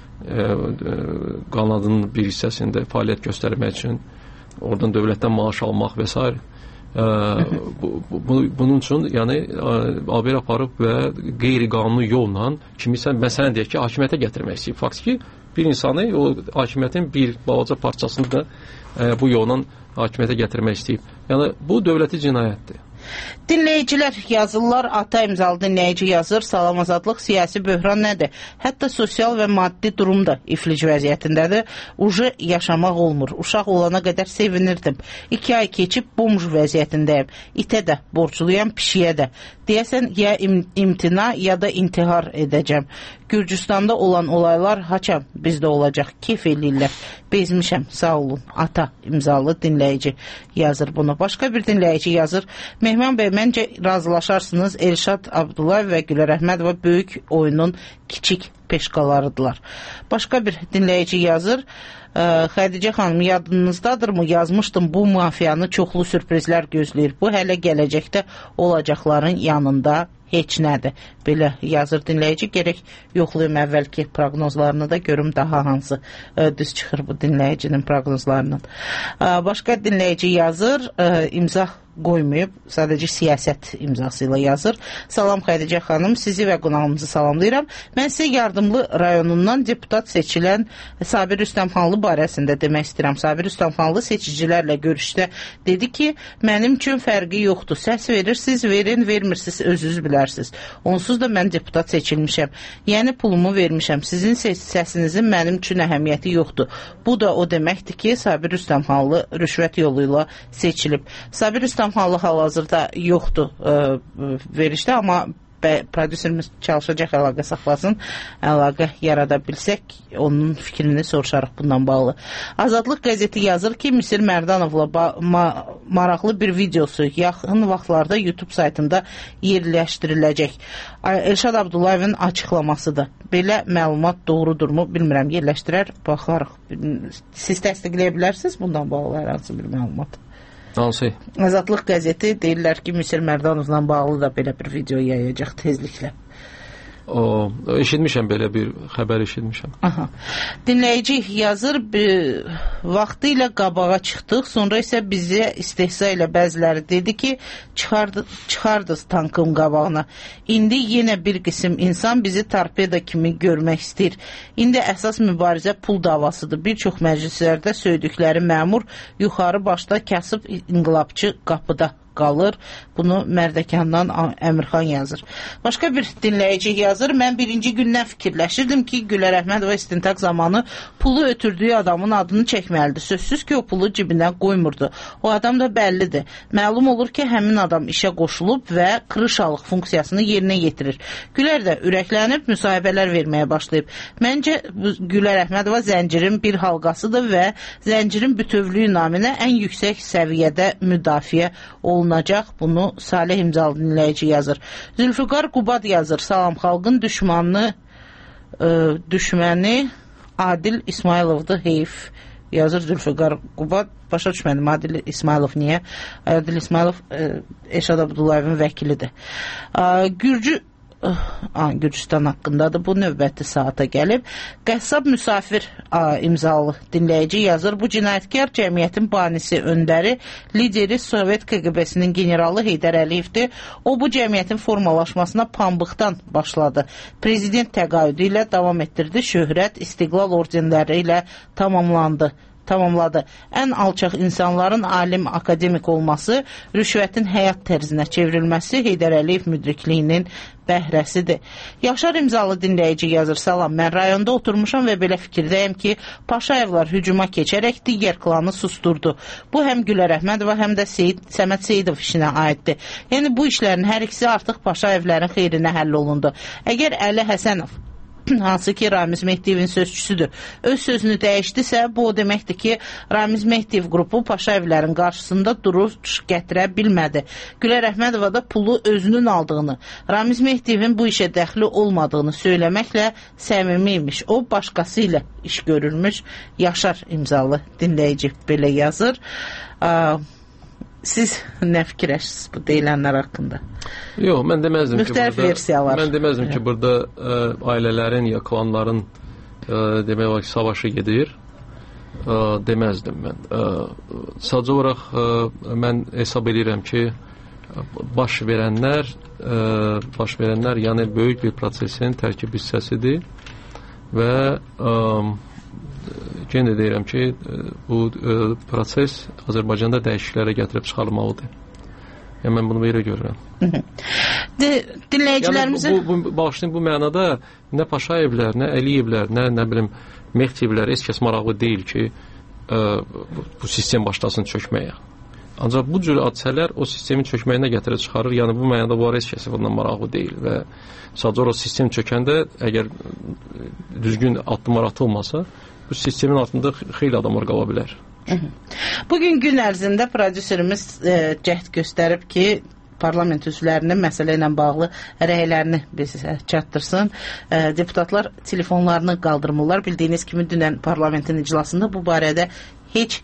[SPEAKER 15] ə, qanadının bir hissəsində fəaliyyət göstərmək üçün oradan dövlətdən maaş almaq və s. Ə, bu, bu, bunun üçün yəni alver aparıb və qeyri-qanuni yolla kimisə, məsələn deyək ki, hakimiyyətə gətirmək istəyib. Faktiki bir insanı o hakimiyyətin bir balaca parçasını da ə, bu yolla hakimiyyətə gətirmək istəyib. Yəni bu dövləti cinayətdir.
[SPEAKER 6] Dinləyicilər yazırlar, ata imzalı dinləyici yazır, salam azadlıq, siyasi böhran nədir? Hətta sosial və maddi durum da iflic vəziyyətindədir. Ucu yaşamaq olmur. Uşaq olana qədər sevinirdim. İki ay keçib bomj vəziyyətindəyim. İtə də, borcluyam, pişiyə də. Deyəsən, ya im imtina, ya da intihar edəcəm. Gürcüstanda olan olaylar haçam bizdə olacaq. Keyf eləyirlər. Bezmişəm, sağ olun. Ata imzalı dinləyici yazır bunu. Başqa bir dinləyici yazır. Mehman bəy, məncə razılaşarsınız, Elşad Abdullayev və Gülər Əhmədova böyük oyunun kiçik peşqalarıdırlar. Başqa bir dinləyici yazır. Xədicə xanım, yadınızdadırmı? Yazmışdım, bu mafiyanı çoxlu sürprizlər gözləyir. Bu hələ gələcəkdə olacaqların yanında heç nədir. Belə yazır dinləyici. Gerək yoxlayım əvvəlki proqnozlarını da görüm daha hansı düz çıxır bu dinləyicinin proqnozlarının. Başqa dinləyici yazır, imza qoymayıb, sadəcə siyasət imzası ilə yazır. Salam Xədicə xanım, sizi və qonağımızı salamlayıram. Mən sizə Yardımlı rayonundan deputat seçilən Sabir Rüstəmxanlı barəsində demək istəyirəm. Sabir Rüstəmxanlı seçicilərlə görüşdə dedi ki, mənim üçün fərqi yoxdur. Səs verirsiniz, verin, vermirsiniz, özünüz bilərsiniz. Onsuz da mən deputat seçilmişəm. Yəni pulumu vermişəm. Sizin səsinizin mənim üçün əhəmiyyəti yoxdur. Bu da o deməkdir ki, Sabir Rüstəmxanlı rüşvət yolu ilə seçilib. Sabir Rüstəmxanlı hal-hazırda yoxdur ə, verişdə, amma prodüserimiz çalışacaq əlaqə saxlasın, əlaqə yarada bilsək, onun fikrini soruşarıq bundan bağlı. Azadlıq qəzeti yazır ki, Misir Mərdanovla ma maraqlı bir videosu yaxın vaxtlarda YouTube saytında yerləşdiriləcək. Elşad Abdullayevin açıqlamasıdır. Belə məlumat doğrudurmu, bilmirəm, yerləşdirər, baxarıq. Siz təsdiqləyə bilərsiniz bundan bağlı hər hansı bir məlumat?
[SPEAKER 15] Hansı?
[SPEAKER 6] Azadlıq qəzeti deyirlər ki, Misir Mərdanovla bağlı da belə bir video yayacaq tezliklə.
[SPEAKER 15] O, eşitmişəm, belə bir xəbər eşitmişəm.
[SPEAKER 6] Aha. Dinləyici yazır, vaxtı ilə qabağa çıxdıq, sonra isə bizə istehza ilə bəziləri dedi ki, çıxardı, çıxardız tankın qabağına. İndi yenə bir qism insan bizi torpeda kimi görmək istəyir. İndi əsas mübarizə pul davasıdır. Bir çox məclislərdə söydükləri məmur yuxarı başda kasıb inqilabçı qapıda qalır. Bunu Mərdəkandan Əmirxan yazır. Başqa bir dinləyici yazır. Mən birinci gündən fikirləşirdim ki, Gülər Əhmədova istintaq zamanı pulu ötürdüyü adamın adını çəkməlidir. Sözsüz ki, o pulu cibindən qoymurdu. O adam da bəllidir. Məlum olur ki, həmin adam işə qoşulub və qırışalıq funksiyasını yerinə yetirir. Gülər də ürəklənib müsahibələr verməyə başlayıb. Məncə, Gülər Əhmədova zəncirin bir halqasıdır və zəncirin bütövlüyü naminə ən yüksək səviyyədə müdafiə olunacaq. Bunu Salih imzalı dinləyici yazır. Zülfüqar Qubad yazır. Salam, xalqın düşmanı ə, düşməni Adil İsmayılovdur, heyf yazır Zülfüqar Qubad. Başa düşmədim, Adil İsmayılov niyə? Adil İsmayılov ə, Elşad Abdullayevin vəkilidir. Ə, Gürcü Aa, Gürcüstan haqqındadır. Bu növbəti saata gəlib. Qəssab Müsafir aa, imzalı dinləyici yazır. Bu cinayətkar cəmiyyətin banisi, öndəri, lideri Sovet K G B-sinin generalı Heydər Əliyevdir. O, bu cəmiyyətin formalaşmasına pambıqdan başladı. Prezident təqaüdü ilə davam etdirdi. Şöhrət, istiqlal ordenləri ilə tamamlandı. tamamladı. Ən alçaq insanların alim, akademik olması, rüşvətin həyat tərzinə çevrilməsi Heydər Əliyev müdrikliyinin bəhrəsidir. Yaşar imzalı dinləyici yazır. Salam, mən rayonda oturmuşam və belə fikirdəyim ki, Paşayevlar hücuma keçərək digər klanı susturdu. Bu həm Gülər Əhmədova, həm də Seyid, Səməd Seyidov işinə aiddir. Yəni bu işlərin hər ikisi artıq Paşayevlərin xeyrinə həll olundu. Əgər Əli Həsənov hansı ki Ramiz Mehdiyevin sözçüsüdür, öz sözünü dəyişdisə, bu o deməkdir ki, Ramiz Mehdiyev qrupu Paşayevlərin qarşısında duruş gətirə bilmədi. Gülər Əhmədova da pulu özünün aldığını, Ramiz Mehdiyevin bu işə dəxli olmadığını söyləməklə səmimiymiş. O, başqası ilə iş görürmüş. Yaşar imzalı dinləyici belə yazır. Aa, Siz nə fikirləşirsiniz bu deyilənlər haqqında?
[SPEAKER 15] Yox, mən deməzdim
[SPEAKER 6] Müxtəlif
[SPEAKER 15] ki, burada,
[SPEAKER 6] versiyalar.
[SPEAKER 15] mən deməzdim ki, burada ə, ailələrin ya klanların ə, demək olar ki, savaşı gedir. Ə, deməzdim mən. Ə, sadəcə olaraq ə, mən hesab edirəm ki, baş verənlər, ə, baş verənlər, yəni böyük bir prosesin tərkib hissəsidir və ə, yenə deyirəm ki, bu ə, proses Azərbaycanda dəyişikliklərə gətirib çıxarılmalıdır. Yəni, mən bunu belə görürəm.
[SPEAKER 6] De, dinləyicilərimizin...
[SPEAKER 15] Yəni, bu, bu, bağışlayın, bu mənada nə Paşayevlər, nə Əliyevlər, nə, nə bilim, Mehdiyevlər, heç kəs maraqlı deyil ki, ə, bu, bu sistem başlasın çökməyə. Ancaq bu cür hadisələr o sistemin çökməyinə gətirib çıxarır. Yəni, bu mənada bu heç kəs bundan maraqlı deyil və sadəcə o sistem çökəndə, əgər düzgün addımlar atılmasa, bu sistemin altında xeyli adamlar qala bilər.
[SPEAKER 6] Bugün gün ərzində prodüserimiz e, cəhd göstərib ki, parlament üzvlərinin məsələ ilə bağlı rəylərini bizə çatdırsın. E, deputatlar telefonlarını qaldırmırlar. Bildiyiniz kimi dünən parlamentin iclasında bu barədə heç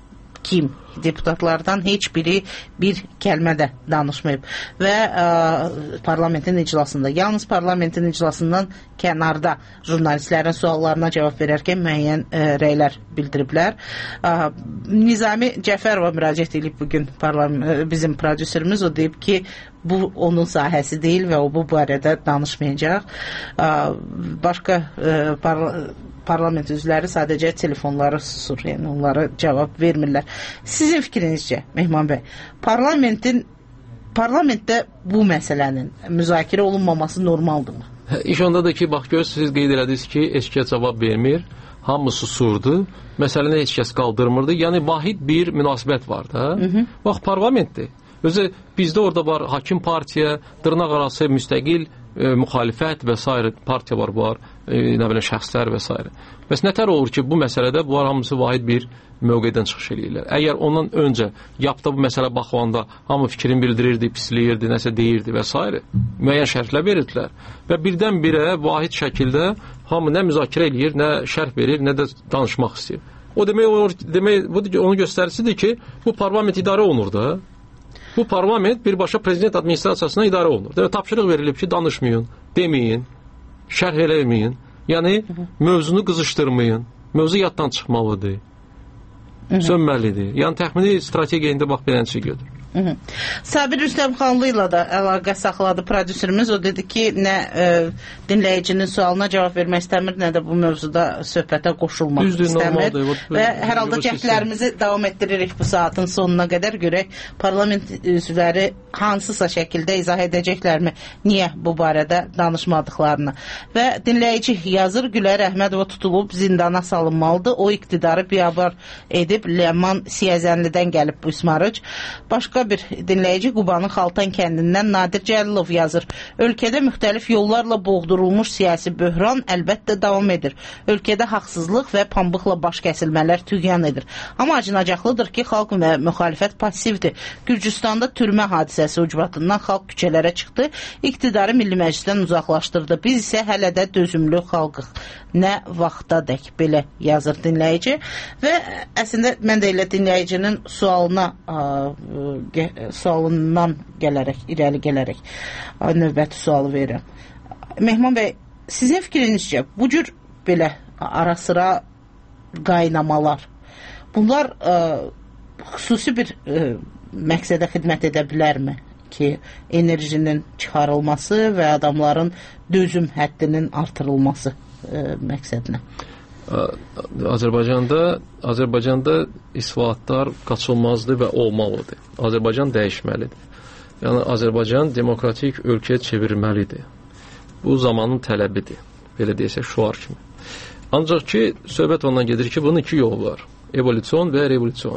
[SPEAKER 6] kim? Deputatlardan heç biri bir kəlmə də danışmayıb və ə, parlamentin iclasında, yalnız parlamentin iclasından kənarda jurnalistlərin suallarına cavab verərkən müəyyən ə, rəylər bildiriblər. Ə, Nizami Cəfərova müraciət edib bugün bizim prodüserimiz, o deyib ki, bu onun sahəsi deyil və o bu barədə danışmayacaq. Ə, başqa ə, parla parlament üzvləri sadəcə telefonları susur, yəni onlara cavab vermirlər. Sizin fikrinizcə, Mehman bəy, parlamentin parlamentdə bu məsələnin müzakirə olunmaması normaldırmı?
[SPEAKER 15] İş ondadır ki, bax gör, siz qeyd elədiniz ki, heç kəs cavab vermir, hamı susurdu, məsələni heç kəs qaldırmırdı, yəni vahid bir münasibət var da. Hı -hı. Bax, parlamentdir. Özü bizdə orada var hakim partiya, dırnaq arası müstəqil e, müxalifət və s. partiyalar var, e, nə bilim şəxslər və s. Bəs nətər olur ki, bu məsələdə bunlar hamısı vahid bir mövqedən çıxış eləyirlər. Əgər ondan öncə yapda bu məsələ baxılanda hamı fikrini bildirirdi, pisləyirdi, nəsə deyirdi və s. müəyyən şərhlər verirdilər və birdən-birə vahid şəkildə hamı nə müzakirə eləyir, nə şərh verir, nə də danışmaq istəyir. O demək, o, demək bu onun göstəricisidir ki, bu parlament idarə olunur da. Bu parlament birbaşa prezident administrasiyasına idarə olunur. Demək, tapşırıq verilib ki, danışmayın, deməyin, şərh eləməyin, yəni mövzunu qızışdırmayın, mövzu yaddan çıxmalıdır, sönməlidir. Yəni təxmini strategiya indi bax belənçi gedir.
[SPEAKER 6] Hı -hı. Sabir Rüstəmxanlı ilə də əlaqə saxladı prodüserimiz. O dedi ki, nə e, dinləyicinin sualına cavab vermək istəmir, nə də bu mövzuda söhbətə qoşulmaq
[SPEAKER 15] Düzdür,
[SPEAKER 6] istəmir.
[SPEAKER 15] Normaldır.
[SPEAKER 6] Və hər halda cəhdlərimizi davam etdiririk bu saatın sonuna qədər. Görək, parlament üzvləri hansısa şəkildə izah edəcəklərmi, niyə bu barədə danışmadıqlarını. Və dinləyici yazır, Gülər Əhmədova tutulub zindana salınmalıdır. O iqtidarı biabar edib Ləman Siyəzənlidən gəlib bu ismarıc. Başqa bir dinləyici Qubanın Xaltan kəndindən Nadir Cəlilov yazır. Ölkədə müxtəlif yollarla boğdurulmuş siyasi böhran əlbəttə davam edir. Ölkədə haqsızlıq və pambıqla baş kəsilmələr tüğyan edir. Amma acınacaqlıdır ki, xalq və müxalifət passivdir. Gürcüstanda türmə hadisəsi ucbatından xalq küçələrə çıxdı, iqtidarı Milli Məclisdən uzaqlaşdırdı. Biz isə hələ də dözümlü xalqıq. Nə vaxtadək, belə yazır dinləyici. Və əslində mən də elə dinləyicinin sualına ə, sualından gələrək, irəli gələrək növbəti sualı verirəm. Mehman bəy, sizin fikrinizcə bu cür belə ara sıra qaynamalar, bunlar ə, xüsusi bir ə, məqsədə xidmət edə bilərmi ki, enerjinin çıxarılması və adamların dözüm həddinin artırılması ə, məqsədinə?
[SPEAKER 15] Azərbaycanda Azərbaycanda islahatlar qaçılmazdır və olmalıdır. Azərbaycan dəyişməlidir. Yəni Azərbaycan demokratik ölkəyə çevrilməlidir. Bu zamanın tələbidir. Belə deyəsək, şuar kimi. Ancaq ki, söhbət ondan gedir ki, bunun iki yolu var. Evolüsyon və revolüsyon.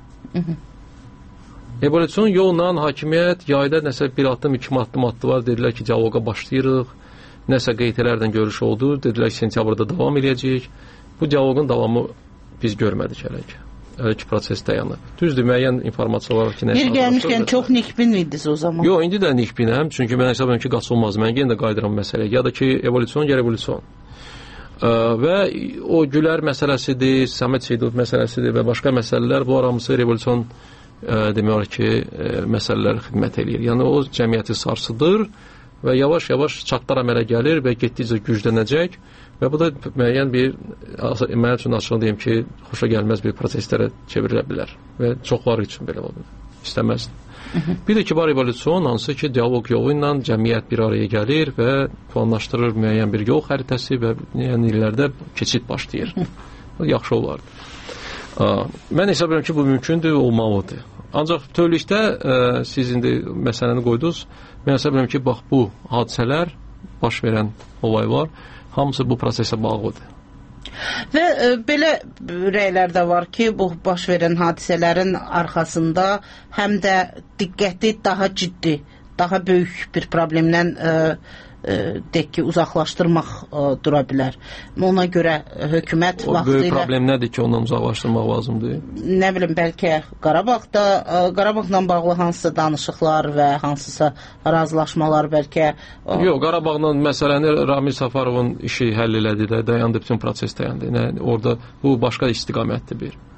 [SPEAKER 15] Evolüsyon yolla hakimiyyət yayda nəsə bir addım, iki addım atdılar, dedilər ki, dialoqa başlayırıq. Nəsə qeytələrdən görüş oldu, dedilər ki, sentyabrda davam edəcəyik. Bu dialoqun davamı biz görmədik hələ ki. Hələ ki, proses dayanır. Düzdür, müəyyən informasiya olaraq ki, nəsə...
[SPEAKER 6] Bir gəlmişkən çox nikbin idiniz o zaman.
[SPEAKER 15] Yox, indi də nikbinəm, çünki mən hesab edirəm ki, qaçılmaz. Mən yenə də qaydıram məsələyə. Ya da ki, evolüsyon, ya revolüsyon. Və o Gülər məsələsidir, Səməd Seydov məsələsidir və başqa məsələlər, bu aramızı revolüsyon demək olar ki, məsələlər xidmət edir. Yəni, o cəmiyyəti sarsıdır və yavaş-yavaş çatlar əmələ gəlir və getdikcə güclənəcək və bu da müəyyən bir, mənim üçün açıq deyim ki, xoşa gəlməz bir proseslərə çevrilə bilər və çoxları üçün belə olur, istəməzdir. Bir də ki, var evolüsyon, hansı ki, dialog yolu ilə cəmiyyət bir araya gəlir və planlaşdırır müəyyən bir yol xəritəsi və yəni illərdə keçid başlayır. Yaxşı olardı. Mən hesab edirəm ki, bu mümkündür, olmalıdır. Ancaq bütövlükdə siz indi məsələni qoydunuz, mən hesab edirəm ki, bax bu hadisələr, baş verən olaylar, hamısı bu prosesə bağlıdır.
[SPEAKER 6] Və e, belə rəylər də var ki, bu baş verən hadisələrin arxasında həm də diqqəti daha ciddi, daha böyük bir problemdən e, e, deyək ki, uzaqlaşdırmaq e, dura bilər. Ona görə hökumət
[SPEAKER 15] o
[SPEAKER 6] vaxtı ilə...
[SPEAKER 15] O böyük problem nədir ki, ondan uzaqlaşdırmaq lazımdır?
[SPEAKER 6] Nə bilim, bəlkə Qarabağda, e, Qarabağla bağlı hansısa danışıqlar və hansısa razılaşmalar bəlkə... E,
[SPEAKER 15] Yox, Qarabağla məsələni Ramil Səfərovun işi həll elədi də, dayandı, bütün proses dayandı. Yəni, orada bu başqa istiqamətdir bir.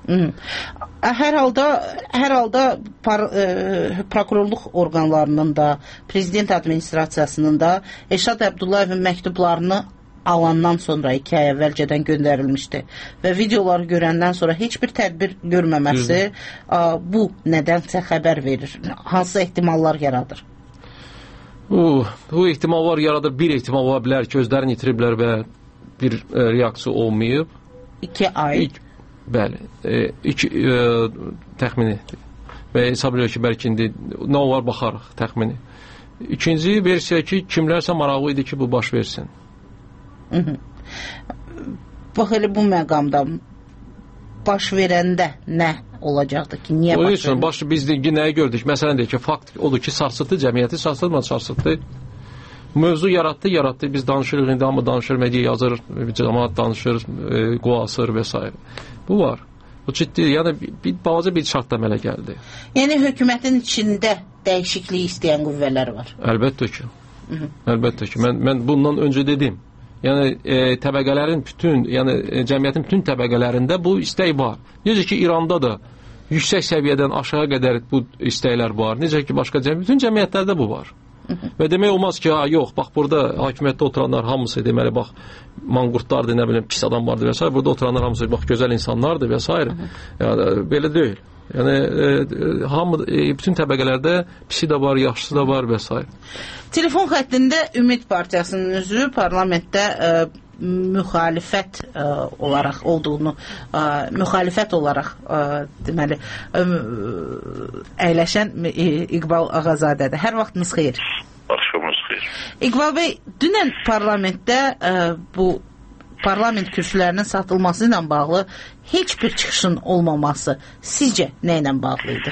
[SPEAKER 6] Hı. Hər halda hər halda par, e, prokurorluq orqanlarının da, prezident administrasiyasının da Elşad Əbdullayevin məktublarını alandan sonra iki ay əvvəlcədən göndərilmişdi və videoları görəndən sonra heç bir tədbir görməməsi a, bu nədənsə xəbər verir. Hansı ehtimallar yaradır?
[SPEAKER 15] Bu, bu ehtimallar yaradır. Bir ehtimal ola bilər ki, özlərini itiriblər və bir e, reaksiya olmayıb.
[SPEAKER 6] İki ay.
[SPEAKER 15] İlk, bəli. E, iki e, təxmini və hesab edir ki, bəlkə indi nə olar baxarıq təxmini. İkinci versiya ki, kimlərsə maraqlı idi ki, bu baş versin.
[SPEAKER 6] Hı -hı. Bax elə bu məqamda baş verəndə nə olacaqdı ki, niyə baş verəndə?
[SPEAKER 15] Baş, biz nəyə gördük? Məsələn deyək ki, fakt odur ki, sarsıtdı cəmiyyəti, sarsıtmadı, sarsıtdı. Mövzu yaratdı, yaratdı. Biz danışırıq, indi hamı danışır, media yazır, cəmaat danışır, e, qovasır və s. Bu var. Bu ciddi, yəni bir balaca bir şart da mənə gəldi.
[SPEAKER 6] Yəni hökumətin içində dəyişiklik istəyən qüvvələr var.
[SPEAKER 15] Əlbəttə ki. Hı -hı. Əlbəttə ki. Mən mən bundan öncə dedim. Yəni e, təbəqələrin bütün, yəni e, cəmiyyətin bütün təbəqələrində bu istək var. Necə ki İranda da yüksək səviyyədən aşağı qədər bu istəklər var. Necə ki başqa cəmiyyət, bütün cəmiyyətlərdə bu var. Hı -hı. Və demək olmaz ki, ha yox, bax burada hakimiyyətdə oturanlar hamısı deməli bax manqurtlardır, nə bilim pis adamlardır və s. Burada oturanlar hamısı bax gözəl insanlardır və s. Yəni belə deyil. Yəni e, hamı e, bütün təbəqələrdə pisi də var, yaxşısı da var və s.
[SPEAKER 6] Telefon xəttində Ümid Partiyasının üzvü parlamentdə e, müxalifət e, olaraq olduğunu, e, müxalifət olaraq e, deməli e, əyləşən e, İqbal Ağazadədir. Hər vaxtınız xeyir.
[SPEAKER 16] Axşamınız xeyir.
[SPEAKER 6] İqbal bəy, dünən parlamentdə e, bu parlament kürsülərinin satılması ilə bağlı heç bir çıxışın olmaması sizcə nə ilə bağlı idi?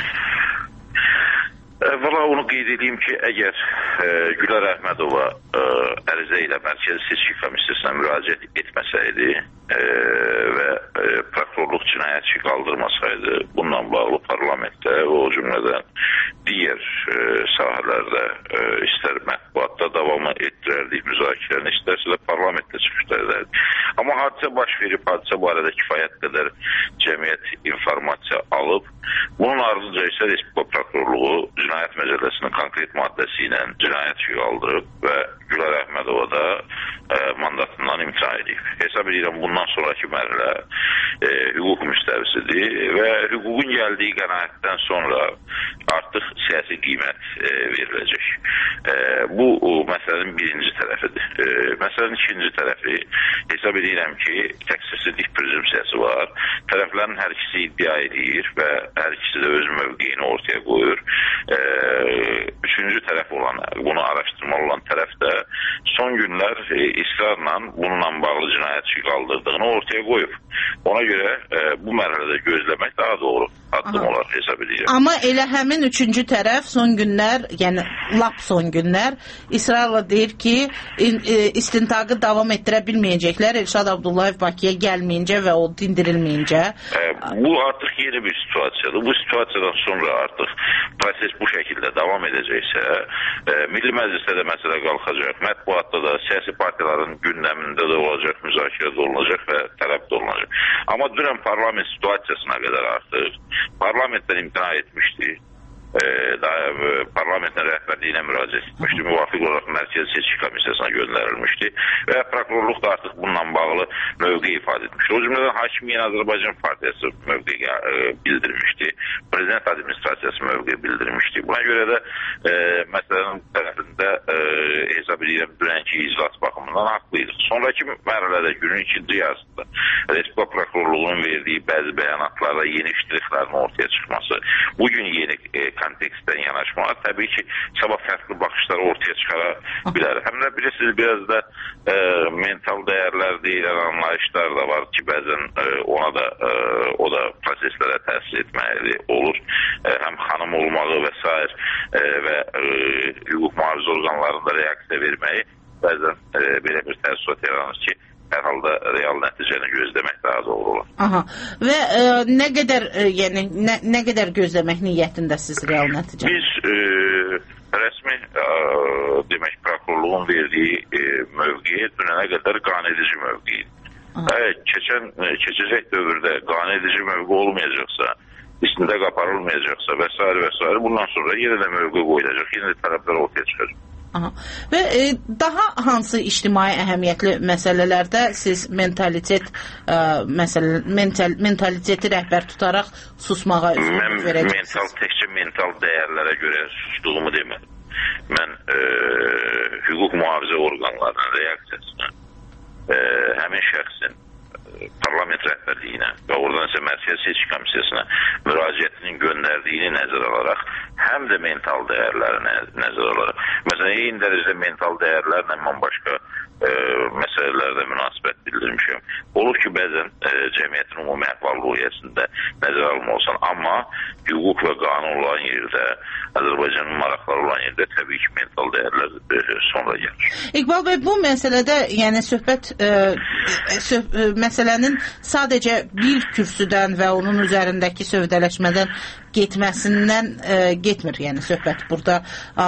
[SPEAKER 16] Valla onu qeyd edeyim ki, əgər e, Gülər Əhmədova e, ərizə ilə Mərkəzi Seçki Komissiyasına müraciət etməsəydi e, və e, prokurorluq cinayətçi qaldırmasaydı, bununla bağlı parlamentdə və o cümlədən digər e, sahələrdə e, istər mətbuatda davamı etdirərdik müzakirəni, istərsə də parlamentdə çıxışlar edərdik. Amma hadisə baş verib, hadisə barədə kifayət qədər cəmiyyət informasiya alıb, bunun ardınca isə Respublika Prokurorluğu Cinayət Məcəlləsinin konkret maddəsi ilə cinayət qaldırıb və Gülər Əhmədova da e, mandatından imtina edib. Hesab edirəm bundan sonraki mərhələ e, hüquq müstəvisidir və hüququn gəldiyi qənaətdən sonra artıq siyasi qiymət e, veriləcək. E, bu o, məsələnin birinci tərəfidir. E, məsələnin ikinci tərəfi hesab edirəm ki, təqsirsizlik prezumsiyası var. Tərəflərin hər ikisi iddia edir və hər ikisi də öz mövqeyini ortaya qoyur. E, üçüncü tərəf olan, bunu araşdırmalı olan tərəf də son günlər e, israrla bununla bağlı cinayətçi qaldırdığını ortaya qoyub. Ona görə e, bu mərhələdə gözləmək daha doğru addım Aha. olar hesab edirəm.
[SPEAKER 6] Amma elə həmin üçüncü tərəf son günlər, yəni lap son günlər israrla deyir ki, in, e, istintaqı davam etdirə bilməyəcəklər Elşad Abdullayev Bakıya gəlməyincə və o dindirilməyincə.
[SPEAKER 16] E, bu artıq yeni bir situasiyadır. Bu situasiyadan sonra artıq proses bu şəkildə davam edəcəksə, e, Milli Məclisdə də məsələ qalxacaq, mətbuatda da, siyasi partiyaların gündəmində də olacaq, müzakirə də olunacaq və tələb də olunacaq. Amma dünən parlament situasiyasına qədər artıq parlamentdən imtina etmişdi. E, daha, e, parlamentin rəhbərliyinə müraciət etmişdi. Müvafiq olaraq Mərkəzi Seçki Komissiyasına göndərilmişdi və prokurorluq da artıq bununla bağlı mövqe ifadə etmişdi. O cümlədən Hakimiyyə Azərbaycan Partiyası mövqe e, bildirmişdi. Prezident administrasiyası mövqe bildirmişdi. Buna görə də e, məsələnin tərəfində e, hesab edirəm dünənki iclas baxımından haqlıydıq. Sonraki mərhələdə günün ikinci yarısında Respublika Prokurorluğunun verdiyi bəzi bəyanatlarda yeni ştrixlərin ortaya çıxması, bugün yeni e, kontekstdən yanaşmalar təbii ki, sabah fərqli baxışları ortaya çıxara bilər. Həm də bilirsiniz, biraz da e, mental dəyərlər deyilən anlayışlar da var ki, bəzən e, ona da e, o da proseslərə təsir etməli olur. E, həm xanım olmağı və s. E, və e, hüquq mühafizə orqanlarında reaksiya verməyi bəzən e, belə bir təəssürat yaranır ki, hər halda real nəticəni gözləmək daha doğru olur.
[SPEAKER 6] Aha. Və e, nə qədər e, yəni nə, nə qədər gözləmək niyyətindəsiz real nəticə?
[SPEAKER 16] Biz e, rəsmi e, demək prokurorluğun verdiyi e, mövqeyi dünənə qədər qane edici mövqeyi. Evet, keçən, keçəcək dövrdə qane edici mövqe olmayacaqsa, istintaq aparılmayacaqsa və s. və s. bundan sonra yenə də mövqe qoyulacaq, yenə də tərəflər ortaya çıxacaq.
[SPEAKER 6] Aha. Və e, daha hansı ictimai əhəmiyyətli məsələlərdə siz mentalitet e, məsələ, mental, mentaliteti rəhbər tutaraq susmağa üstünlük verəcəksiniz?
[SPEAKER 16] Mental, təkcə mental dəyərlərə görə sustuğumu demədim. Mən e, hüquq mühafizə orqanlarının reaksiyasına e, həmin şəxsin parlament rəhbərliyinə və oradan isə Mərkəzi Seçki Komissiyasına müraciətinin göndərdiyini nəzərə alaraq həm də mental dəyərləri nəzərə alaraq. Məsələn, eyni dərəcədə mental dəyərlərlə mən başqa e, məsələlərdə münasibət bildirmişəm. Olur ki, bəzən e, cəmiyyətin ümumi əhval-ruhiyyəsində nəzərə alınmalısan, amma hüquq və qanun olan yerdə, Azərbaycanın maraqları olan yerdə təbii ki, mental dəyərlər e, sonra gəlir.
[SPEAKER 6] İqbal bəy, bu məsələdə yəni söhbət e, söh e, məsələnin sadəcə bir kürsüdən və onun üzərindəki sövdələşmədən getməsindən e, getmir. Yəni söhbət burada e,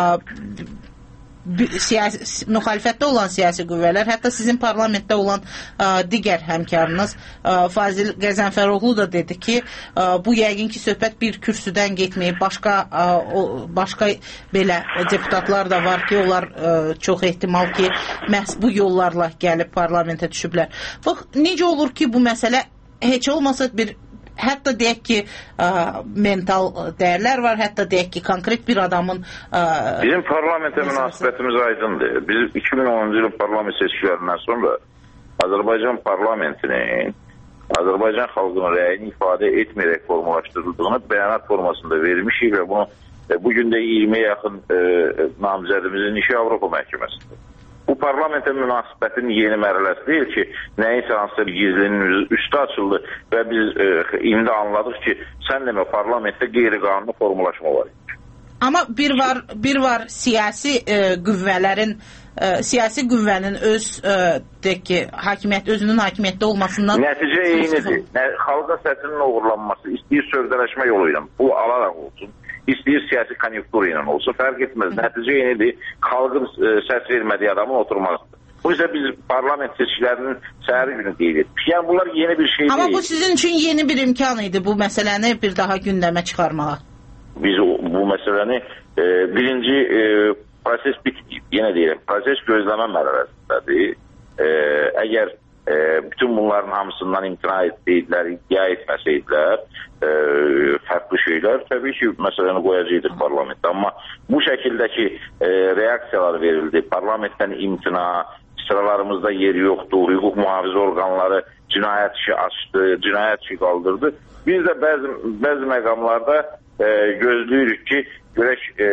[SPEAKER 6] siyasi, müxalifətdə olan siyasi qüvvələr, hətta sizin parlamentdə olan ə, digər həmkarınız ə, Fazil Qəzənfəroğlu da dedi ki, ə, bu yəqin ki, söhbət bir kürsüdən getməyib, başqa ə, o, başqa belə deputatlar da var ki, onlar ə, çox ehtimal ki, məhz bu yollarla gəlib parlamentə düşüblər. Bax, necə olur ki, bu məsələ heç olmasa bir hətta deyək ki, ə, mental dəyərlər var, hətta deyək ki, konkret bir adamın... Ə,
[SPEAKER 16] Bizim parlamentə münasibətimiz aydındır. Biz iki min onuncu ilin parlament seçkilərindən sonra Azərbaycan parlamentinin Azərbaycan xalqının rəyini ifadə etməyərək formalaşdırıldığını bəyanat formasında vermişik və bunu e, bugün də iyirmiyə yaxın e, namizədimizin işi Avropa məhkəməsidir. Bu parlamentə münasibətin yeni mərhələsi deyil ki, nəyinsə hansısa bir gizlinin üstü açıldı və biz e, indi anladıq ki, sən demə parlamentdə qeyri-qanuni formulaşma var.
[SPEAKER 6] Amma bir var, bir var siyasi e, qüvvələrin, e, siyasi qüvvənin öz e, deyək ki, hakimiyyət, özünün hakimiyyətdə olmasından...
[SPEAKER 16] Nəticə eynidir. Xalqa səsinin oğurlanması, istəyir sövdələşmə yolu ilə, bu alaraq olsun. İstəyir siyasi konjunktur ilə olsa, fərq etməz. Nəticə yenidir, xalqın e, səs vermədiyi adamın oturmasıdır. Bu isə biz parlament seçkilərinin səhəri günü qeyd etdik. Yəni bunlar yeni bir şey
[SPEAKER 6] Amma
[SPEAKER 16] deyil.
[SPEAKER 6] Amma bu sizin üçün yeni bir imkan idi bu məsələni bir daha gündəmə çıxarmağa.
[SPEAKER 16] Biz o, bu məsələni e, birinci e, proses bitməyib. Yenə deyirəm, proses gözləmə mərhələsindədir. E, əgər e, bütün bunların hamısından imtina etsəydilər, iddia etməsəydilər, e, fərqli şeylər, təbii ki, məsələni qoyacaqdır parlamentdə. Amma bu şəkildəki e, reaksiyalar verildi. Parlamentdən imtina, sıralarımızda yeri yoxdur, hüquq mühafizə orqanları cinayət işi açdı, cinayət işi qaldırdı. Biz də bəzi, bəzi məqamlarda e, gözləyirik ki, görək e,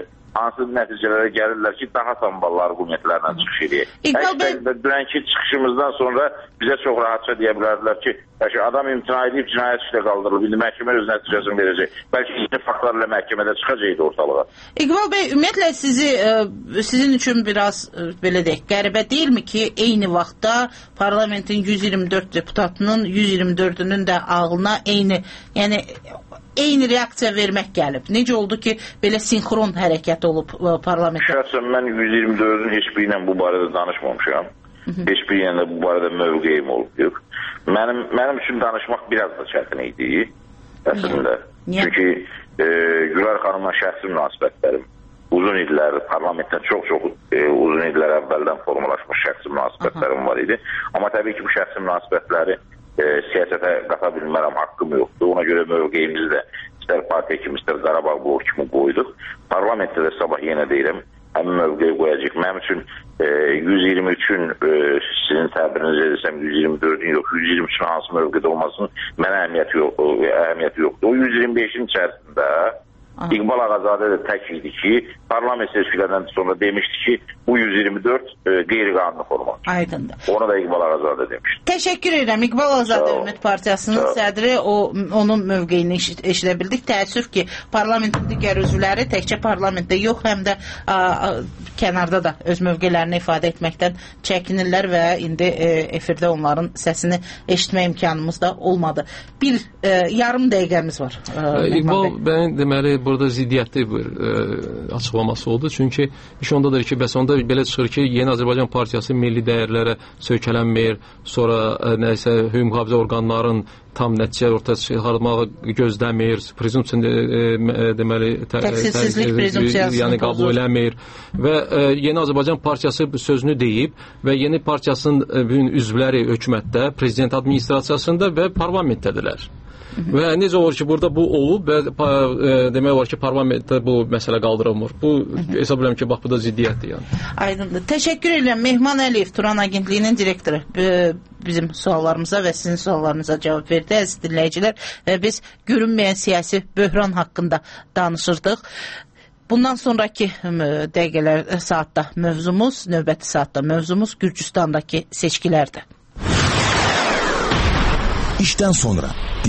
[SPEAKER 16] hansı nəticələrə gəlirlər ki, daha samballı argumentlərlə çıxış edək. Əksərində dünənki çıxışımızdan sonra bizə çox rahatça deyə bilərdilər ki, adam imtina edib cinayət işlə qaldırılıb, indi məhkəmə öz nəticəsini verəcək. Bəlkə yeni faktlarla məhkəmədə çıxacaqdı ortalığa.
[SPEAKER 6] İqbal bəy, ümumiyyətlə sizi, sizin üçün biraz belə deyək, qəribə deyilmi ki, eyni vaxtda parlamentin yüz iyirmi dörd deputatının yüz iyirmi dördünün də ağlına eyni, yəni eyni reaksiya vermək gəlib. Necə oldu ki, belə sinxron hərəkət olub parlamentdə?
[SPEAKER 16] Şəxsən mən yüz iyirmi dördün heç biri ilə bu barədə danışmamışam. Hı -hı. Heç biri ilə bu barədə mövqeyim olub. Mənim, mənim üçün danışmaq biraz da çətin idi. Əslində. Çünki e, Gülər xanımla şəxsi münasibətlərim uzun illər, parlamentdən çox-çox e, uzun illər əvvəldən formalaşmış şəxsi münasibətlərim var idi. Amma təbii ki, bu şəxsi münasibətləri E, siyasətə qata bilmərəm, haqqım yoxdur. Ona görə mövqeyimizi də istər partiya kimi, istər Qarabağ bloku kimi qoyduq. Parlamentdə də sabah yenə deyirəm, həmin mövqeyi qoyacaq. Mənim üçün e, yüz iyirmi üçün e, sizin təbiriniz edirəm, yüz iyirmi dördün yox, yüz iyirmi üçün hansı mövqedə olmasının mənə əhəmiyyəti, yox, əhəmiyyəti yoxdur. O yüz iyirmi beşin içərisində Aha. İqbal Ağazadə də tək idi ki, parlament seçkilərdən sonra demişdi ki, bu yüz iyirmi dörd e, qeyri-qanuni formadır.
[SPEAKER 6] Aydındır.
[SPEAKER 16] Onu da İqbal Ağazadə demişdi.
[SPEAKER 6] Təşəkkür edirəm. İqbal Ağazadə Ümid Partiyasının sədri, o onun mövqeyini eşidə bildik. Təəssüf ki, parlamentin digər üzvləri təkcə parlamentdə yox, həm də a, a, kənarda da öz mövqeylərini ifadə etməkdən çəkinirlər və indi e, efirdə onların səsini eşitmə imkanımız da olmadı. Bir e, yarım dəqiqəmiz var.
[SPEAKER 15] E, İqbal bəy deməli burada ziddiyyətli bir e, açıqlaması oldu. Çünki iş ondadır ki, bəs onda belə çıxır ki, Yeni Azərbaycan Partiyası milli dəyərlərə söykələnmir, sonra e, nəsə hüquq mühafizə orqanların tam nəticə ortaya çıxarmağı gözləmir, prezumpsiya e, e, deməli
[SPEAKER 6] təqsirsizlik prezumpsiyasını
[SPEAKER 15] yəni qəbul eləmir və e, Yeni Azərbaycan Partiyası sözünü deyib və Yeni Partiyasının e, üzvləri hökumətdə, prezident administrasiyasında və parlamentdədirlər. Və necə olur ki, burada bu olub və e, demək olar ki, parlamentdə bu məsələ qaldırılmır. Bu hesab edirəm ki, bax bu da ziddiyyətdir yəni.
[SPEAKER 6] Aydındır. Təşəkkür edirəm. Mehman Əliyev, Turan Agentliyinin direktoru, bizim suallarımıza və sizin suallarınıza cavab verdi. Əziz dinləyicilər, biz görünməyən siyasi böhran haqqında danışırdıq. Bundan sonraki dəqiqələr saatda mövzumuz, növbəti saatda mövzumuz Gürcüstandakı seçkilərdir.
[SPEAKER 1] İşdən sonra